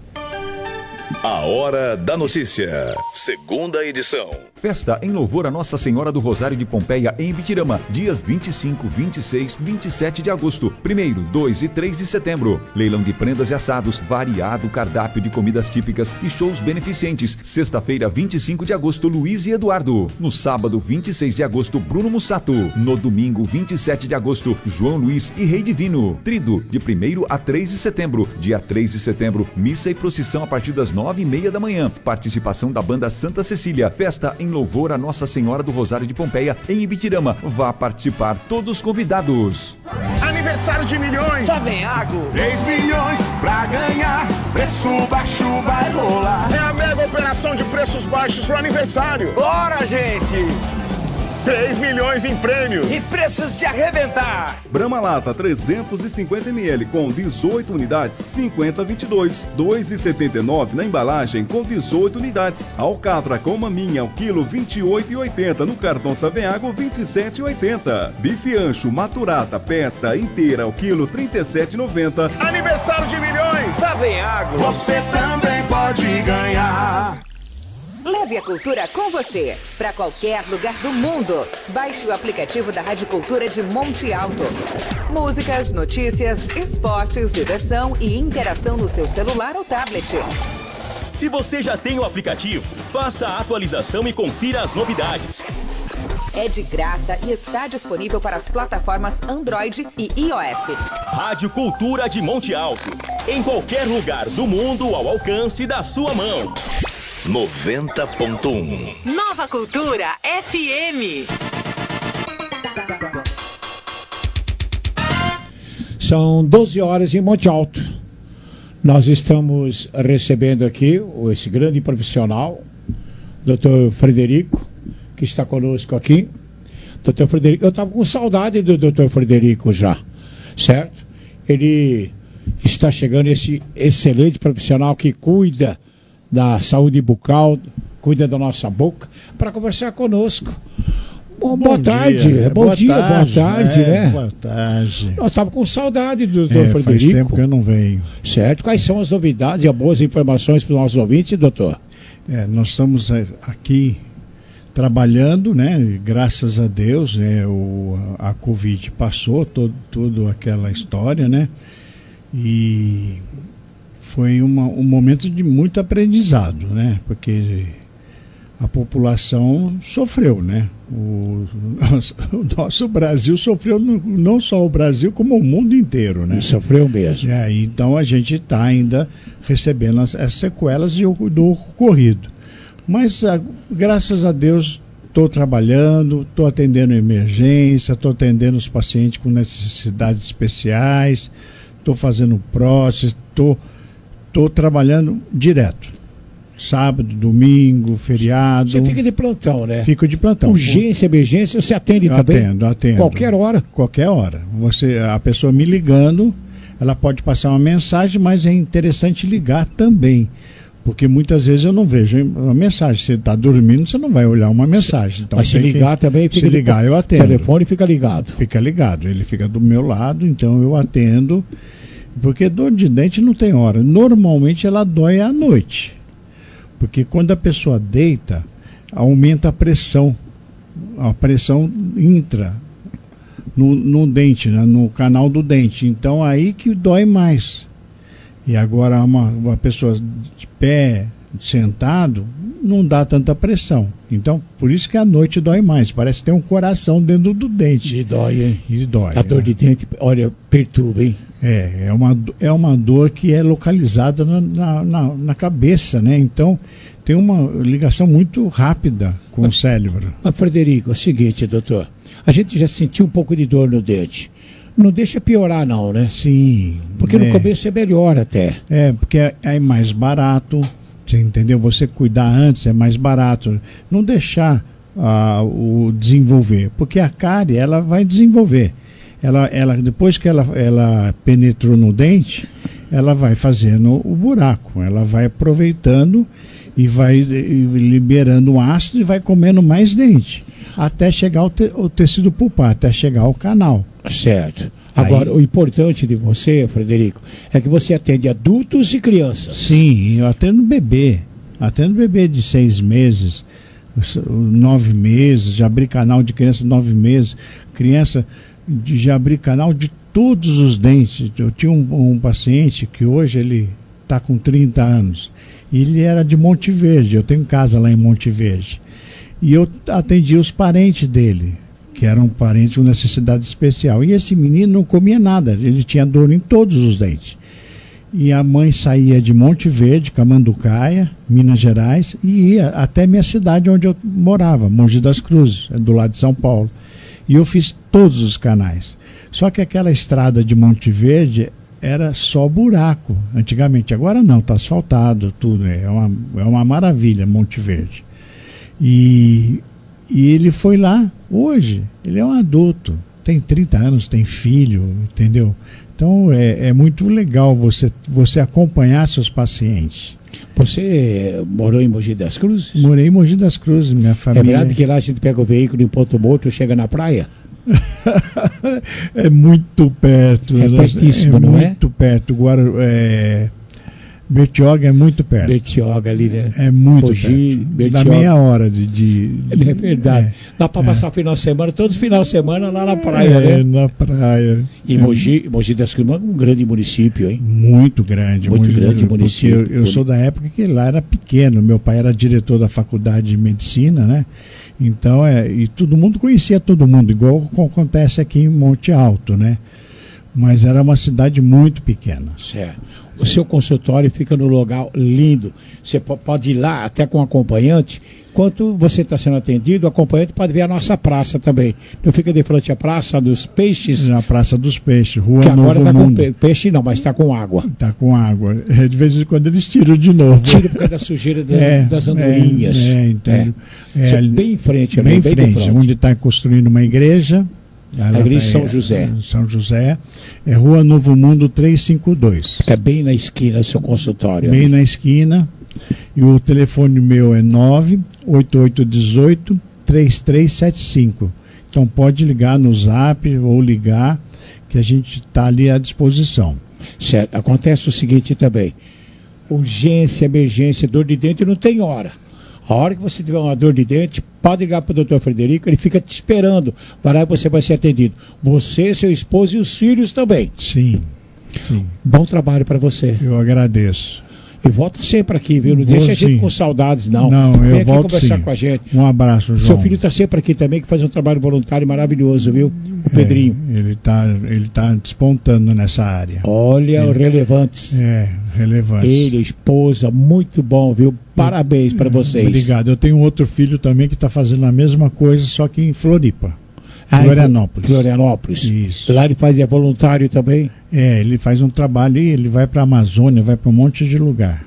A Hora da Notícia, segunda edição. Festa em louvor a Nossa Senhora do Rosário de Pompeia em Ibitirama, dias vinte e cinco, vinte e seis, vinte e sete de agosto, primeiro, dois e três de setembro. Leilão de prendas e assados, variado cardápio de comidas típicas e shows beneficentes. Sexta-feira, vinte e cinco de agosto, Luiz e Eduardo. No sábado, vinte e seis de agosto, Bruno Mussato. No domingo, vinte e sete de agosto, João Luiz e Rei Divino. Trido, de primeiro a três de setembro. Dia três de setembro, missa e procissão a partir das nove e meia da manhã. Participação da banda Santa Cecília. Festa em louvor a Nossa Senhora do Rosário de Pompeia em Ibitirama. Vá participar todos convidados. Aniversário de milhões. Savenhago. três milhões pra ganhar. Preço baixo vai rolar. É a mega operação de preços baixos pro aniversário. Bora, gente. três milhões em prêmios. E preços de arrebentar. Brahma Lata trezentos e cinquenta mililitros com dezoito unidades, cinquenta e vinte e dois. dois e setenta e nove na embalagem com dezoito unidades. Alcatra com maminha ao quilo vinte e oito e oitenta, no cartão Savenhago vinte e sete e oitenta. Bife ancho maturata peça inteira ao quilo trinta e sete e noventa. Aniversário de milhões. Savenhago. Você também pode ganhar. Leve a cultura com você, para qualquer lugar do mundo. Baixe o aplicativo da Rádio Cultura de Monte Alto. Músicas, notícias, esportes, diversão e interação no seu celular ou tablet. Se você já tem o aplicativo, faça a atualização e confira as novidades. É de graça e está disponível para as plataformas Android e iOS. Rádio Cultura de Monte Alto. Em qualquer lugar do mundo ao alcance da sua mão. noventa ponto um. Nova Cultura F M. São doze horas em Monte Alto. Nós estamos recebendo aqui esse grande profissional, doutor Frederico, que está conosco aqui. doutor Frederico, eu estava com saudade do doutor Frederico já, certo? Ele está chegando, esse excelente profissional que cuida da saúde bucal, cuida da nossa boca, para conversar conosco. Bom, boa Bom tarde, dia. bom boa dia, tarde, boa tarde, é, né? Boa tarde. Nós estávamos com saudade do doutor é, Frederico. Faz tempo que eu não venho. Certo, quais são as novidades e as boas informações para os nossos ouvintes, doutor? É, nós estamos aqui trabalhando, né? Graças a Deus, né? O, a Covid passou, todo, tudo aquela história, né? E foi uma, um momento de muito aprendizado, né? Porque a população sofreu, né? O nosso, o nosso Brasil sofreu, não só o Brasil, como o mundo inteiro, né? Sofreu mesmo. É, então a gente está ainda recebendo as, as sequelas de, do ocorrido. Mas, a, graças a Deus, estou trabalhando, estou atendendo emergência, estou atendendo os pacientes com necessidades especiais, estou fazendo prótese, estou... Estou trabalhando direto. Sábado, domingo, feriado. Você fica de plantão, né? Fico de plantão. Urgência, emergência, você atende eu também? Atendo, atendo. Qualquer hora? Qualquer hora. Você, a pessoa me ligando, ela pode passar uma mensagem, mas é interessante ligar também. Porque muitas vezes eu não vejo uma mensagem. Você está dormindo, você não vai olhar uma mensagem. Então, mas se ligar que, também fica Se ligar, eu atendo. O telefone fica ligado. Fica ligado. Ele fica do meu lado, então eu atendo. Porque dor de dente não tem hora. Normalmente ela dói à noite. Porque quando a pessoa deita, aumenta a pressão. A pressão entra no, no dente, né? No canal do dente. Então aí que dói mais. E agora uma, uma pessoa de pé, sentado, não dá tanta pressão. Então, por isso que a noite dói mais. Parece que tem um coração dentro do dente. E dói, hein? E dói. A dor né? de dente, olha, perturba, hein? É, é uma, é uma dor que é localizada na, na, na, na cabeça, né? Então, tem uma ligação muito rápida com mas, o cérebro. Mas, Frederico, é o seguinte, doutor. A gente já sentiu um pouco de dor no dente. Não deixa piorar, não, né? Sim. Porque é. no começo é melhor até. É, porque é, é mais barato, você entendeu? Você cuidar antes é mais barato. Não deixar uh, o desenvolver, porque a cárie, ela vai desenvolver. Ela, ela, depois que ela, ela penetrou no dente, ela vai fazendo o buraco. Ela vai aproveitando e vai liberando o ácido e vai comendo mais dente. Até chegar ao, te, ao tecido pulpar, até chegar ao canal. Certo. Agora, aí, o importante de você, Frederico, é que você atende adultos e crianças. Sim, eu atendo bebê. Atendo bebê de seis meses, nove meses, já abri canal de criança de nove meses, criança de, já abri canal de todos os dentes. Eu tinha um, um paciente que hoje ele está com trinta anos. E ele era de Monte Verde, eu tenho casa lá em Monte Verde. E eu atendi os parentes dele, que eram parentes com necessidade especial. E esse menino não comia nada, ele tinha dor em todos os dentes. E a mãe saía de Monte Verde, Camanducaia, Minas Gerais, e ia até minha cidade onde eu morava, Mogi das Cruzes, do lado de São Paulo. E eu fiz todos os canais. Só que aquela estrada de Monte Verde era só buraco, antigamente. Agora não, está asfaltado, tudo. É uma, é uma maravilha, Monte Verde. E, e ele foi lá, hoje, ele é um adulto, tem trinta anos, tem filho, entendeu? Então é, é muito legal você, você acompanhar seus pacientes. Você morou em Mogi das Cruzes? Morei em Mogi das Cruzes, minha família. É verdade que lá a gente pega o veículo em Ponto Morto e chega na praia? É muito perto. É pertíssimo, é não é? Muito perto. Guaru, é... Bertioga é muito perto. Bertioga ali, né? É muito Mogi, perto. Bertioga. Dá meia hora de... de, de é verdade. É, Dá para é. passar o final de semana, todos os finais de semana lá na praia, é, né? na praia. E é. Mogi, Mogi das Cruzes é um grande município, hein? Muito grande. Muito Mogi, grande município. Eu, eu sou da época que lá era pequeno. Meu pai era diretor da faculdade de medicina, né? Então, é, e todo mundo conhecia todo mundo, igual acontece aqui em Monte Alto, né? Mas era uma cidade muito pequena. Certo. O seu consultório fica no lugar lindo. Você pode ir lá até com acompanhante. Enquanto você está sendo atendido, o acompanhante pode ver a nossa praça também. Não fica de frente à Praça dos Peixes. Na Praça dos Peixes, Rua que Novo agora está com pe peixe não, mas está com água. Está com água. De vez em quando eles tiram de novo. Tira por causa da sujeira da, é, das andorinhas. É, é entendo. É. É, bem em frente. Bem em bem frente, frente. onde está construindo uma igreja. A igreja de São José. São José. É Rua Novo Mundo trezentos e cinquenta e dois. É bem na esquina do seu consultório. Bem amigo. na esquina. E o telefone meu é nove oito oito um oito três três sete cinco. Então pode ligar no zap ou ligar, que a gente está ali à disposição. Certo. Acontece o seguinte também. Urgência, emergência, dor de dente não tem hora. A hora que você tiver uma dor de dente, pode ligar para o doutor Frederico, ele fica te esperando. Vai lá e você vai ser atendido. Você, seu esposo e os filhos também. Sim, sim. Bom trabalho para você. Eu agradeço. E volta sempre aqui, viu? Não Vou, deixa a gente sim. com saudades, não. Não, eu Vem aqui volto conversar sim. com a gente. Um abraço, João. Seu filho está sempre aqui também, que faz um trabalho voluntário maravilhoso, viu? O Pedrinho. É, ele está ele tá despontando nessa área. Olha, ele, relevantes. É, relevantes. Ele, a esposa, muito bom, viu? Parabéns para vocês. Obrigado. Eu tenho um outro filho também que está fazendo a mesma coisa, só que em Floripa. Ah, Florianópolis. Florianópolis. Isso. Lá ele faz é voluntário também? É, ele faz um trabalho e ele vai para a Amazônia, vai para um monte de lugar.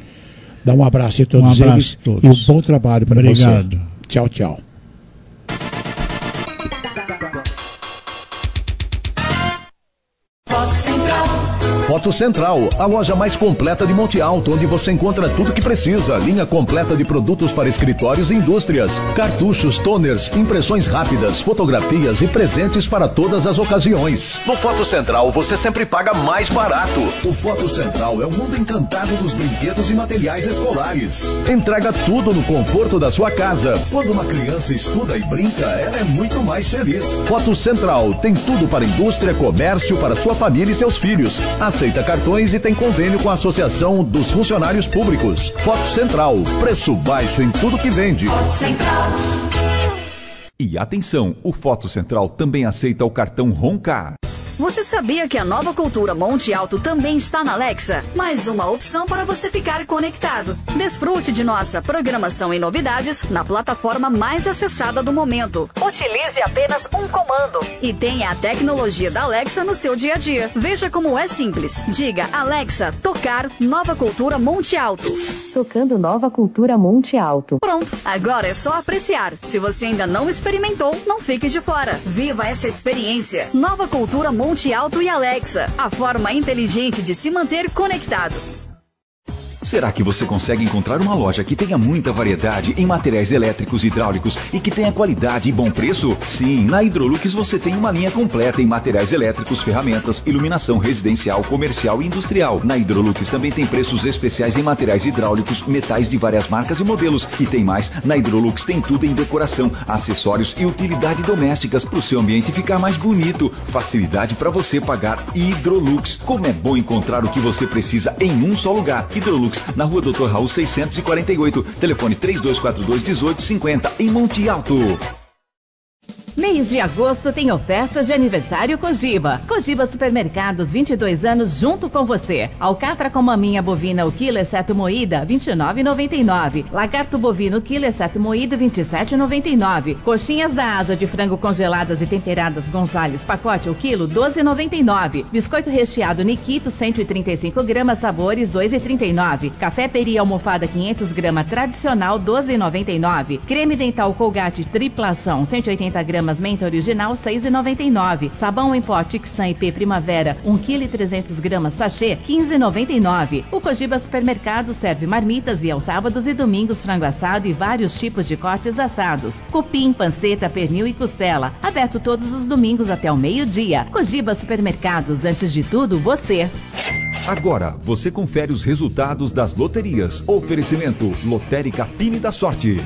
Dá um abraço a todos um abraço eles a todos. e um bom trabalho para você. Obrigado. Tchau, tchau. Foto Central, a loja mais completa de Monte Alto, onde você encontra tudo que precisa. Linha completa de produtos para escritórios e indústrias. Cartuchos, toners, impressões rápidas, fotografias e presentes para todas as ocasiões. No Foto Central, você sempre paga mais barato. O Foto Central é o mundo encantado dos brinquedos e materiais escolares. Entrega tudo no conforto da sua casa. Quando uma criança estuda e brinca, ela é muito mais feliz. Foto Central tem tudo para indústria, comércio, para sua família e seus filhos. Acesse aceita cartões e tem convênio com a Associação dos Funcionários Públicos. Foto Central, preço baixo em tudo que vende. Foto Central. E atenção, o Foto Central também aceita o cartão Roncar. Você sabia que a Nova Cultura Monte Alto também está na Alexa? Mais uma opção para você ficar conectado. Desfrute de nossa programação e novidades na plataforma mais acessada do momento. Utilize apenas um comando e tenha a tecnologia da Alexa no seu dia a dia. Veja como é simples. Diga Alexa, tocar Nova Cultura Monte Alto. Tocando Nova Cultura Monte Alto. Pronto, agora é só apreciar. Se você ainda não experimentou, não fique de fora. Viva essa experiência. Nova Cultura Monte Monte Alto e Alexa, a forma inteligente de se manter conectado. Será que você consegue encontrar uma loja que tenha muita variedade em materiais elétricos e hidráulicos e que tenha qualidade e bom preço? Sim, na Hidrolux você tem uma linha completa em materiais elétricos, ferramentas, iluminação residencial, comercial e industrial. Na Hidrolux também tem preços especiais em materiais hidráulicos, metais de várias marcas e modelos. E tem mais, na Hidrolux tem tudo em decoração, acessórios e utilidade domésticas para o seu ambiente ficar mais bonito. Facilidade para você pagar. Hidrolux. Como é bom encontrar o que você precisa em um só lugar. Hidrolux, na rua doutor Raul seiscentos e quarenta e oito, telefone três dois quatro dois, um oito cinco zero, em Monte Alto. Mês de agosto tem ofertas de aniversário Cogiba. Cogiba Supermercados, vinte e dois anos junto com você. Alcatra com maminha bovina o quilo exceto moída, vinte e nove reais e noventa e nove centavos. Lagarto bovino quilo exceto moído, vinte e sete reais e noventa e nove centavos. Coxinhas da asa de frango congeladas e temperadas Gonzales, pacote o quilo, doze reais e noventa e nove centavos. Biscoito recheado Nikito, cento e trinta e cinco gramas, sabores, dois reais e trinta e nove centavos. Café Peri almofada quinhentos gramas tradicional, doze reais e noventa e nove centavos. Creme dental Colgate triplação, cento e oitenta gramas, menta original, seis reais e noventa e nove centavos. Sabão em pó Tixan I P Primavera, um quilo e trezentos gramas, sachê, quinze reais e noventa e nove centavos. O Cogiba Supermercado serve marmitas e aos sábados e domingos frango assado e vários tipos de cortes assados. Cupim, panceta, pernil e costela. Aberto todos os domingos até o meio-dia. Cogiba Supermercados, antes de tudo, você. Agora, você confere os resultados das loterias. Oferecimento Lotérica Fine da Sorte.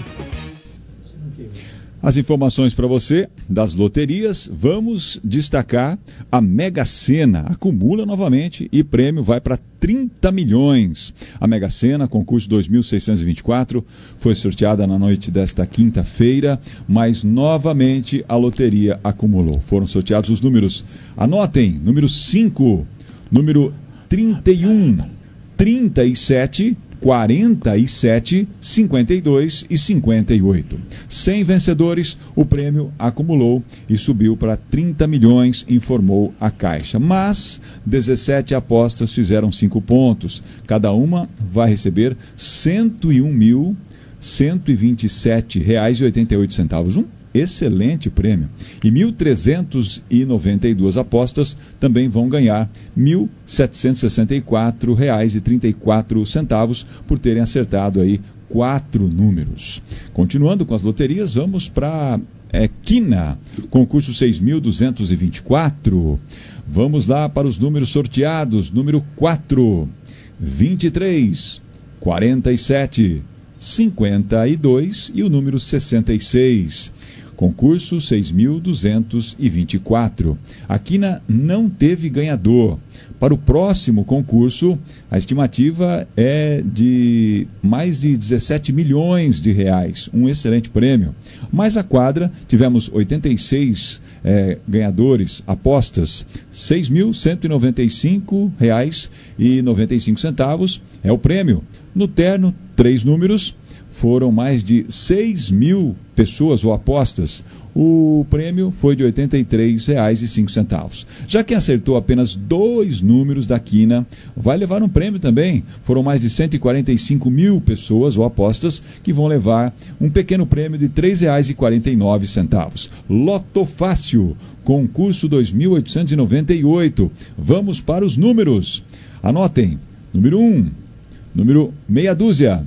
As informações para você das loterias, vamos destacar a Mega Sena, acumula novamente e prêmio vai para trinta milhões. A Mega Sena, concurso dois mil seiscentos e vinte e quatro, foi sorteada na noite desta quinta-feira, mas novamente a loteria acumulou. Foram sorteados os números, anotem, número cinco, número trinta e um, trinta e sete, quarenta e sete, cinquenta e dois e cinquenta e oito. cem vencedores, o prêmio acumulou e subiu para trinta milhões, informou a Caixa. Mas dezessete apostas fizeram cinco pontos. Cada uma vai receber cento e um mil, cento e vinte e sete reais e oitenta e oito centavos. Um excelente prêmio. E mil trezentas e noventa e duas apostas também vão ganhar mil setecentos e sessenta e quatro reais e trinta e quatro centavos por terem acertado aí quatro números. Continuando com as loterias, vamos para é, Quina, concurso seis mil duzentos e vinte e quatro. Vamos lá para os números sorteados. Número quatro, vinte e três, quarenta e sete, cinquenta e dois e o número sessenta e seis. Concurso seis mil duzentos e vinte e quatro. A Quina não teve ganhador. Para o próximo concurso, a estimativa é de mais de dezessete milhões de reais. Um excelente prêmio. Mas a quadra, tivemos oitenta e seis é, ganhadores, apostas, seis mil cento e noventa e cinco reais e noventa e cinco centavos é o prêmio. No terno, três números, foram mais de seis mil pessoas ou apostas. O prêmio foi de oitenta e três reais e cinco centavos. Já quem acertou apenas dois números da Quina vai levar um prêmio também. Foram mais de cento e quarenta e cinco mil pessoas ou apostas que vão levar um pequeno prêmio de três reais e quarenta e nove centavos. Loto Fácil, concurso dois mil oitocentos e noventa e oito. Vamos para os números. Anotem. Número um, número meia dúzia,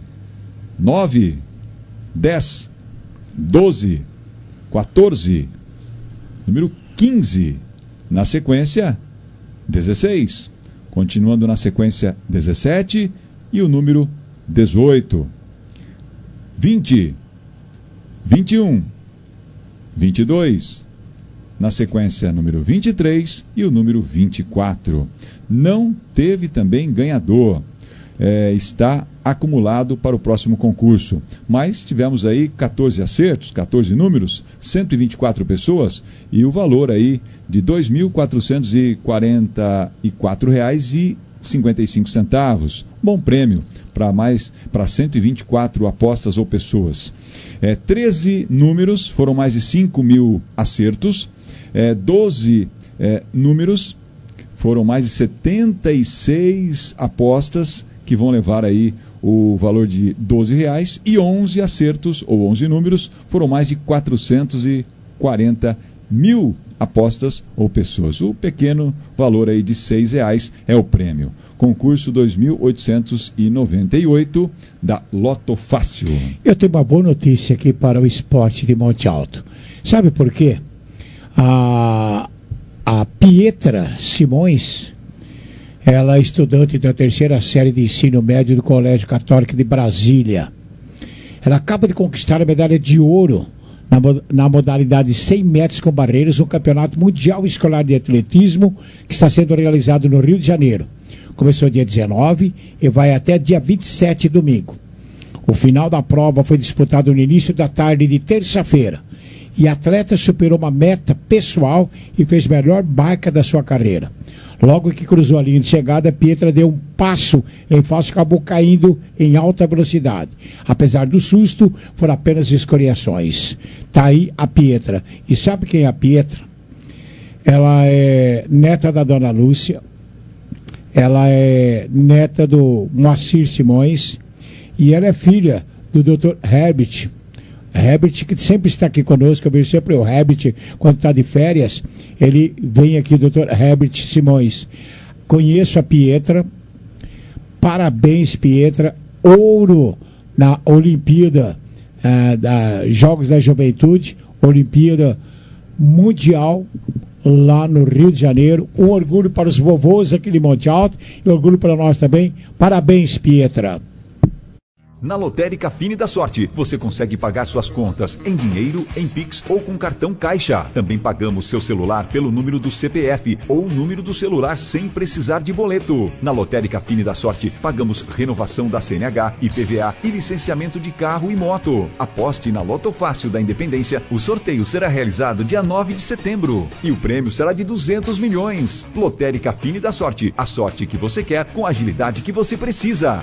nove, dez, doze, quatorze, número quinze, na sequência dezesseis, continuando na sequência dezessete e o número dezoito, vinte, vinte e um, vinte e dois, Na sequência, número vinte e três e o número vinte e quatro. Não teve também ganhador. É, está acumulado para o próximo concurso. Mas tivemos aí quatorze acertos, quatorze números, cento e vinte e quatro pessoas e o valor aí de dois mil quatrocentos e quarenta e quatro reais e cinquenta e cinco centavos. Bom prêmio para mais para cento e vinte e quatro apostas ou pessoas. É, treze números, foram mais de cinco mil acertos. É, doze é, números, foram mais de setenta e seis apostas que vão levar aí o valor de doze reais, e onze acertos ou onze números, foram mais de quatrocentos e quarenta mil apostas ou pessoas. O pequeno valor aí de seis reais é o prêmio. Concurso dois mil oitocentos e noventa e oito da Loto Fácil. Eu tenho uma boa notícia aqui para o esporte de Monte Alto. Sabe por quê? A, a Pietra Simões, ela é estudante da terceira série de ensino médio do Colégio Católico de Brasília. Ela acaba de conquistar a medalha de ouro na, na modalidade cem metros com barreiras no Campeonato Mundial Escolar de Atletismo, que está sendo realizado no Rio de Janeiro. Começou dia dezenove e vai até dia vinte e sete, domingo. O final da prova foi disputado no início da tarde de terça-feira. E a atleta superou uma meta pessoal e fez a melhor marca da sua carreira. Logo que cruzou a linha de chegada, Pietra deu um passo em falso e acabou caindo em alta velocidade. Apesar do susto, foram apenas escoriações. Tá aí a Pietra. E sabe quem é a Pietra? Ela é neta da Dona Lúcia, ela é neta do Moacir Simões e ela é filha do doutor Herbert. Herbert, que sempre está aqui conosco, eu vejo sempre o Herbert, quando está de férias, ele vem aqui, o doutor Herbert Simões. Conheço a Pietra, parabéns, Pietra, ouro na Olimpíada, ah, da Jogos da Juventude, Olimpíada Mundial, lá no Rio de Janeiro. Um orgulho para os vovôs aqui de Monte Alto e um orgulho para nós também. Parabéns, Pietra. Na Lotérica Fine da Sorte, você consegue pagar suas contas em dinheiro, em Pix ou com cartão Caixa. Também pagamos seu celular pelo número do C P F ou número do celular sem precisar de boleto. Na Lotérica Fine da Sorte, pagamos renovação da C N H, I P V A e licenciamento de carro e moto. Aposte na Loto Fácil da Independência. O sorteio será realizado dia nove de setembro e o prêmio será de duzentos milhões. Lotérica Fine da Sorte, a sorte que você quer com a agilidade que você precisa.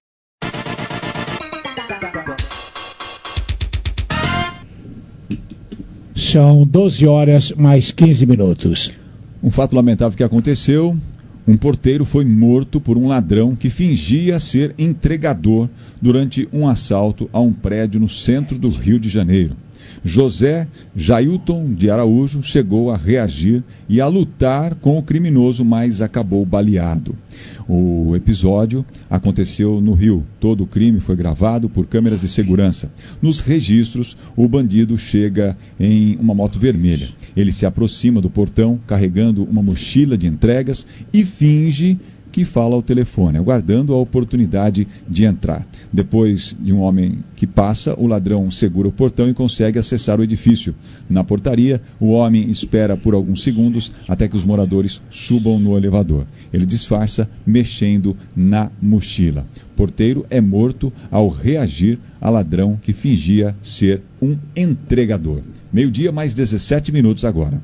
São doze horas mais quinze minutos. Um fato lamentável que aconteceu: um porteiro foi morto por um ladrão que fingia ser entregador durante um assalto a um prédio no centro do Rio de Janeiro. José Jailton de Araújo chegou a reagir e a lutar com o criminoso, mas acabou baleado. O episódio aconteceu no Rio. Todo o crime foi gravado por câmeras de segurança. Nos registros, o bandido chega em uma moto vermelha. Ele se aproxima do portão carregando uma mochila de entregas e finge que fala ao telefone, aguardando a oportunidade de entrar. Depois de um homem que passa, o ladrão segura o portão e consegue acessar o edifício. Na portaria, o homem espera por alguns segundos até que os moradores subam no elevador. Ele disfarça mexendo na mochila. O porteiro é morto ao reagir a ladrão que fingia ser um entregador. Meio-dia mais dezessete minutos agora.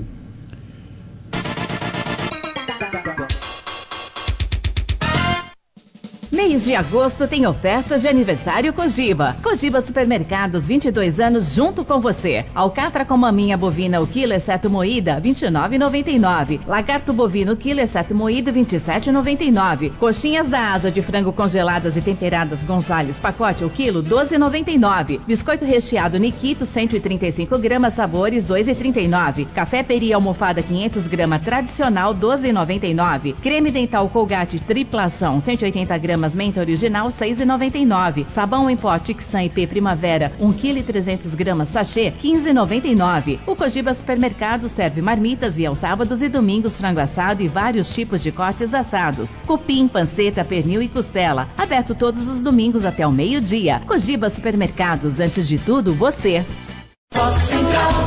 Mês de agosto tem ofertas de aniversário Cogiba. Cogiba Supermercados, vinte e dois anos junto com você. Alcatra com maminha bovina, o quilo exceto moída, vinte e nove reais e noventa e nove centavos. Lagarto bovino, quilo exceto moído, vinte e sete reais e noventa e nove centavos. Coxinhas da asa de frango congeladas e temperadas Gonzales, pacote o quilo, doze reais e noventa e nove centavos. Biscoito recheado Nikito, cento e trinta e cinco gramas, sabores, dois reais e trinta e nove centavos. Café Peri almofada quinhentos gramas tradicional, doze reais e noventa e nove centavos. Creme dental Colgate triplação, cento e oitenta gramas, menta original, seis reais e noventa e nove centavos. Sabão em pó Tixan I P Primavera, um quilo e trezentos gramas, sachê, quinze reais e noventa e nove centavos. O Cogiba Supermercado serve marmitas e aos sábados e domingos frango assado e vários tipos de cortes assados. Cupim, panceta, pernil e costela. Aberto todos os domingos até o meio-dia. Cogiba Supermercados, antes de tudo, você. Foco Central.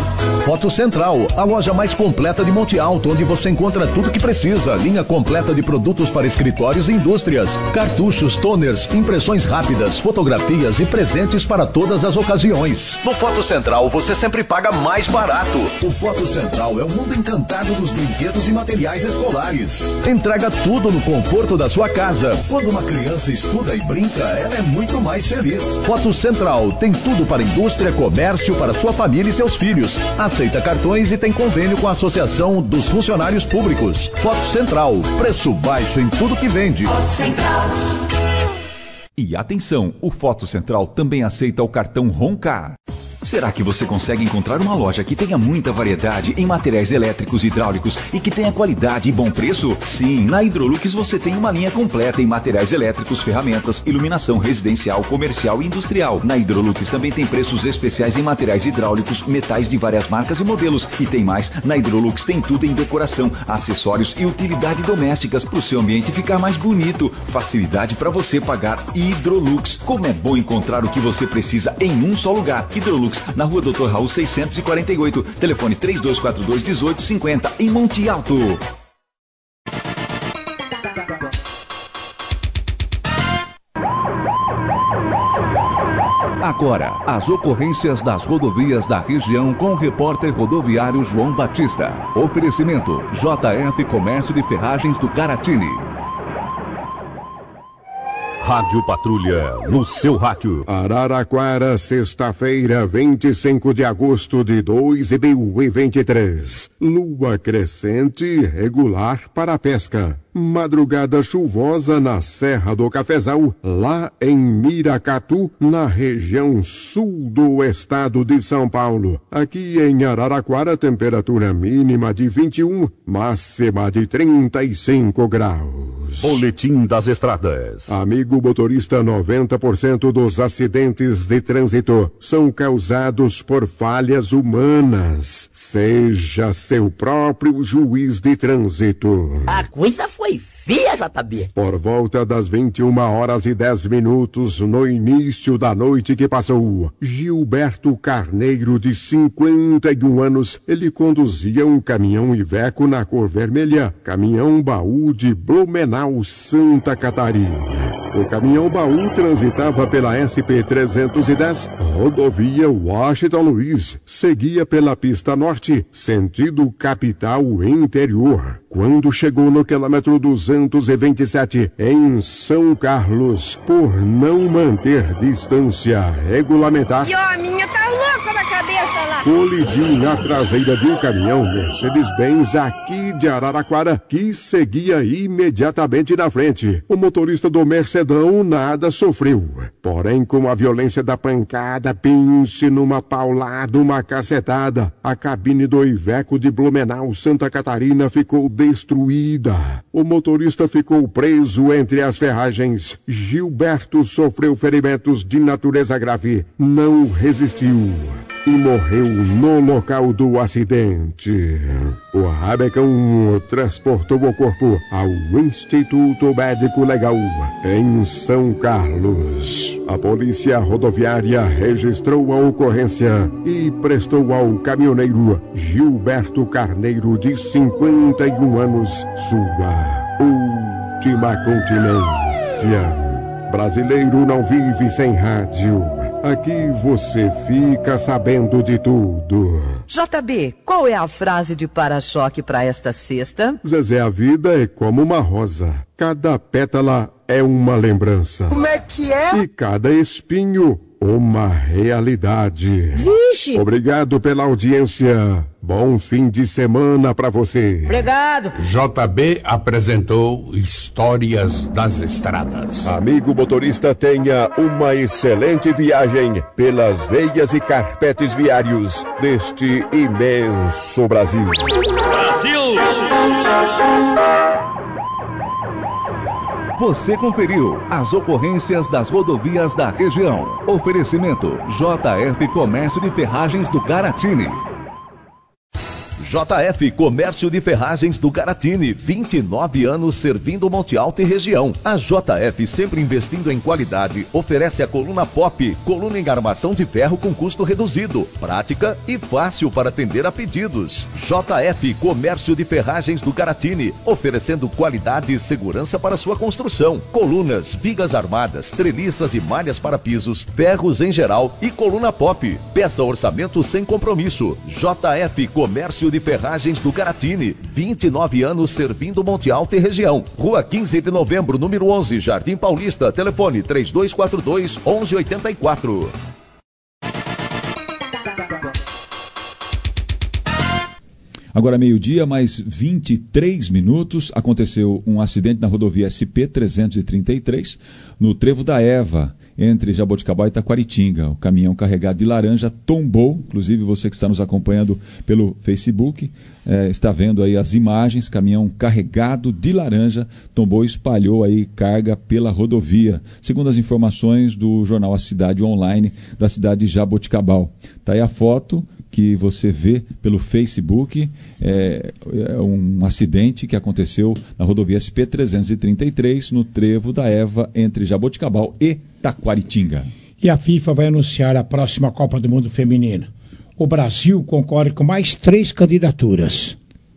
Foto Central, a loja mais completa de Monte Alto, onde você encontra tudo que precisa. Linha completa de produtos para escritórios e indústrias. Cartuchos, toners, impressões rápidas, fotografias e presentes para todas as ocasiões. No Foto Central, você sempre paga mais barato. O Foto Central é o mundo encantado dos brinquedos e materiais escolares. Entrega tudo no conforto da sua casa. Quando uma criança estuda e brinca, ela é muito mais feliz. Foto Central tem tudo para indústria, comércio, para sua família e seus filhos. Aceita cartões e tem convênio com a Associação dos Funcionários Públicos. Foto Central, preço baixo em tudo que vende. Foto Central. E atenção, o Foto Central também aceita o cartão Roncar. Será que você consegue encontrar uma loja que tenha muita variedade em materiais elétricos e hidráulicos e que tenha qualidade e bom preço? Sim, na Hidrolux você tem uma linha completa em materiais elétricos, ferramentas, iluminação residencial, comercial e industrial. Na Hidrolux também tem preços especiais em materiais hidráulicos, metais de várias marcas e modelos. E tem mais, na Hidrolux tem tudo em decoração, acessórios e utilidade domésticas para o seu ambiente ficar mais bonito. Facilidade para você pagar Hidrolux. Como é bom encontrar o que você precisa em um só lugar. Hidrolux, na rua doutor Raul seiscentos e quarenta e oito, telefone três dois quatro dois, um oito cinco zero, em Monte Alto. Agora, as ocorrências das rodovias da região com o repórter rodoviário João Batista. Oferecimento J F Comércio de Ferragens do Caratini. Rádio Patrulha, no seu rádio. Araraquara, sexta-feira, vinte e cinco de agosto de dois mil e vinte e três. Lua crescente regular para a pesca. Madrugada chuvosa na Serra do Cafezal, lá em Miracatu, na região sul do estado de São Paulo. Aqui em Araraquara, temperatura mínima de vinte e um, máxima de trinta e cinco graus. Boletim das Estradas. Amigo motorista, noventa por cento dos acidentes de trânsito são causados por falhas humanas. Seja seu próprio juiz de trânsito. A coisa foi feia, J B. Por volta das vinte e uma horas e dez minutos, no início da noite que passou, Gilberto Carneiro, de cinquenta e um anos, ele conduzia um caminhão Iveco na cor vermelha, caminhão baú de Blumenau, Santa Catarina. O caminhão baú transitava pela S P trezentos e dez, rodovia Washington Luiz, seguia pela pista norte, sentido capital interior. Quando chegou no quilômetro duzentos e vinte e sete, em São Carlos, por não manter distância regulamentar, E a minha tá louca da cabeça lá. colidiu na traseira de um caminhão Mercedes-Benz aqui de Araraquara, que seguia imediatamente na frente. O motorista do Mercedão nada sofreu. Porém, com a violência da pancada, pense numa paulada, uma cacetada, a cabine do Iveco de Blumenau, Santa Catarina, ficou destruída. O motorista ficou preso entre as ferragens. Gilberto sofreu ferimentos de natureza grave, não resistiu e morreu no local do acidente. O Rabecão transportou o corpo ao Instituto Médico Legal em São Carlos. A polícia rodoviária registrou a ocorrência e prestou ao caminhoneiro Gilberto Carneiro, de cinquenta e um anos, sua última continência. Brasileiro não vive sem rádio. Aqui você fica sabendo de tudo. J B, qual é a frase de para-choque para esta sexta? Zezé, a vida é como uma rosa. Cada pétala é uma lembrança. Como é que é? E cada espinho, uma realidade. Vixe! Obrigado pela audiência. Bom fim de semana pra você. Obrigado. J B apresentou Histórias das Estradas. Amigo motorista, tenha uma excelente viagem pelas veias e carpetes viários deste imenso Brasil. Brasil! Você conferiu as ocorrências das rodovias da região. Oferecimento J F Comércio de Ferragens do Caratini. J F Comércio de Ferragens do Garatini, vinte e nove anos servindo Monte Alto e região. A J F, sempre investindo em qualidade, oferece a coluna Pop, coluna em armação de ferro com custo reduzido, prática e fácil para atender a pedidos. J F Comércio de Ferragens do Garatini, oferecendo qualidade e segurança para sua construção. Colunas, vigas armadas, treliças e malhas para pisos, ferros em geral e coluna Pop. Peça orçamento sem compromisso. J F Comércio de Ferragens do Garatini, vinte e nove anos servindo Monte Alto e região. Rua quinze de novembro, número onze, Jardim Paulista. Telefone três dois quatro dois, onze oitenta e quatro. Agora meio-dia, mais vinte e três minutos, aconteceu um acidente na rodovia S P trezentos e trinta e três, no Trevo da Eva, entre Jaboticabal e Taquaritinga. O caminhão carregado de laranja tombou, inclusive você que está nos acompanhando pelo Facebook, é, está vendo aí as imagens, caminhão carregado de laranja tombou e espalhou aí carga pela rodovia, segundo as informações do jornal A Cidade Online da cidade de Jaboticabal. Está aí a foto que você vê pelo Facebook, é, é um acidente que aconteceu na rodovia S P trezentos e trinta e três, no Trevo da Eva, entre Jaboticabal e Taquaritinga. E a FIFA vai anunciar a próxima Copa do Mundo Feminina. O Brasil concorre com mais três candidaturas.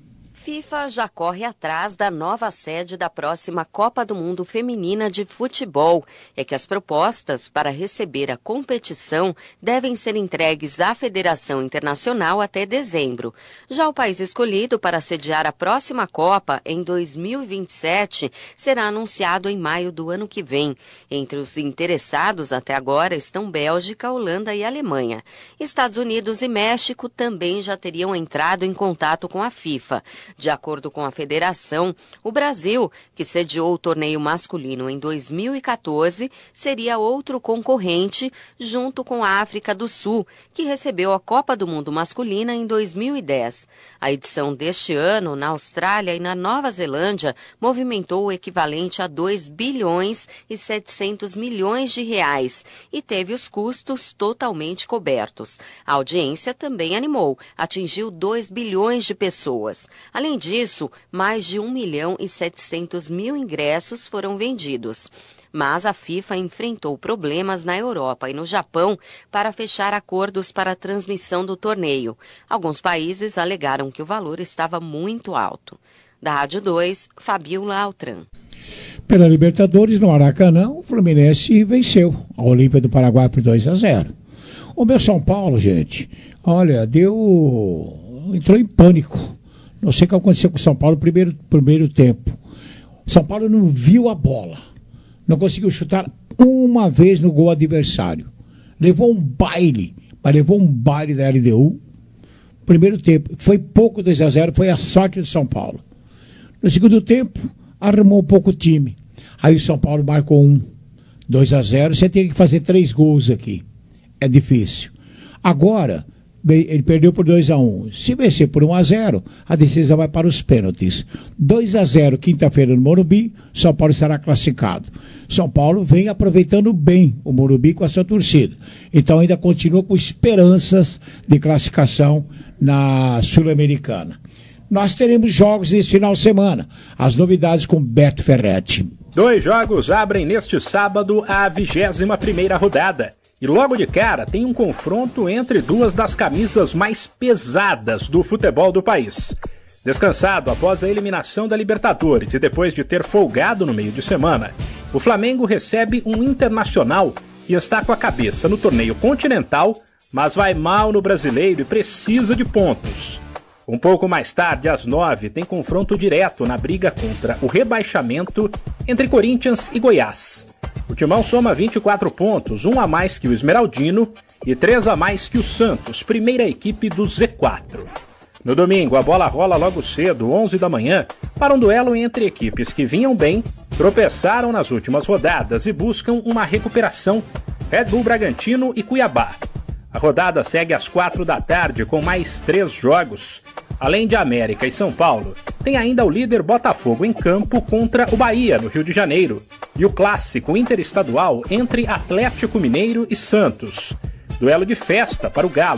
FIFA já corre atrás da nova sede da próxima Copa do Mundo Feminina de Futebol. É que as propostas para receber a competição devem ser entregues à Federação Internacional até dezembro. Já o país escolhido para sediar a próxima Copa, em dois mil e vinte e sete, será anunciado em maio do ano que vem. Entre os interessados até agora estão Bélgica, Holanda e Alemanha. Estados Unidos e México também já teriam entrado em contato com a FIFA. De acordo com a federação, o Brasil, que sediou o torneio masculino em dois mil e quatorze, seria outro concorrente, junto com a África do Sul, que recebeu a Copa do Mundo masculina em dois mil e dez. A edição deste ano, na Austrália e na Nova Zelândia, movimentou o equivalente a dois bilhões e setecentos milhões de reais e teve os custos totalmente cobertos. A audiência também animou, atingiu dois bilhões de pessoas. Além disso, mais de um milhão e setecentos mil ingressos foram vendidos. Mas a FIFA enfrentou problemas na Europa e no Japão para fechar acordos para a transmissão do torneio. Alguns países alegaram que o valor estava muito alto. Da Rádio dois, Fabiola Altran. Pela Libertadores, no Maracanã, o Fluminense venceu a Olímpia do Paraguai por dois a zero. O meu São Paulo, gente, olha, deu... entrou em pânico. Não sei o que aconteceu com o São Paulo no primeiro, primeiro tempo. O São Paulo não viu a bola. Não conseguiu chutar uma vez no gol adversário. Levou um baile, mas levou um baile da L D U. Primeiro tempo, foi pouco dois a zero, foi a sorte do São Paulo. No segundo tempo, arrumou um pouco o time. Aí o São Paulo marcou um, dois a zero, você tem que fazer três gols aqui. É difícil. Agora... ele perdeu por dois a um. Se vencer por um a zero, a decisão vai para os pênaltis. dois a zero, quinta-feira no Morumbi, São Paulo estará classificado. São Paulo vem aproveitando bem o Morumbi com a sua torcida. Então ainda continua com esperanças de classificação na Sul-Americana. Nós teremos jogos nesse final de semana. As novidades com Beto Ferretti. Dois jogos abrem neste sábado a vigésima primeira rodada. E logo de cara tem um confronto entre duas das camisas mais pesadas do futebol do país. Descansado após a eliminação da Libertadores e depois de ter folgado no meio de semana, o Flamengo recebe um Internacional que está com a cabeça no torneio continental, mas vai mal no Brasileiro e precisa de pontos. Um pouco mais tarde, às nove, tem confronto direto na briga contra o rebaixamento entre Corinthians e Goiás. O Timão soma vinte e quatro pontos, um a mais que o Esmeraldino e três a mais que o Santos, primeira equipe do Z quatro. No domingo, a bola rola logo cedo, onze da manhã, para um duelo entre equipes que vinham bem, tropeçaram nas últimas rodadas e buscam uma recuperação, Red Bull Bragantino e Cuiabá. A rodada segue às quatro da tarde com mais três jogos. Além de América e São Paulo, tem ainda o líder Botafogo em campo contra o Bahia, no Rio de Janeiro, e o clássico interestadual entre Atlético Mineiro e Santos. Duelo de festa para o Galo,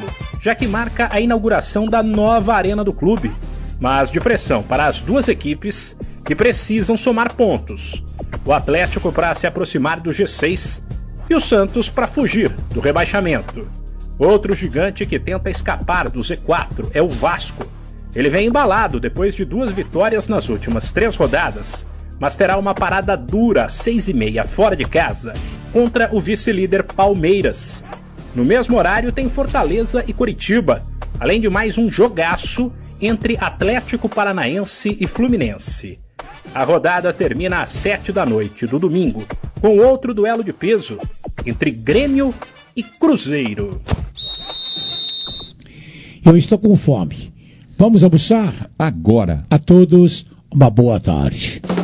já que marca a inauguração da nova arena do clube, mas de pressão para as duas equipes que precisam somar pontos. O Atlético para se aproximar do G seis e o Santos para fugir do rebaixamento. Outro gigante que tenta escapar do Z quatro é o Vasco. Ele vem embalado depois de duas vitórias nas últimas três rodadas, mas terá uma parada dura às seis e meia fora de casa contra o vice-líder Palmeiras. No mesmo horário tem Fortaleza e Coritiba, além de mais um jogaço entre Atlético Paranaense e Fluminense. A rodada termina às sete da noite do domingo, com outro duelo de peso entre Grêmio e Cruzeiro. Eu estou com fome. Vamos almoçar? Agora. A todos, uma boa tarde.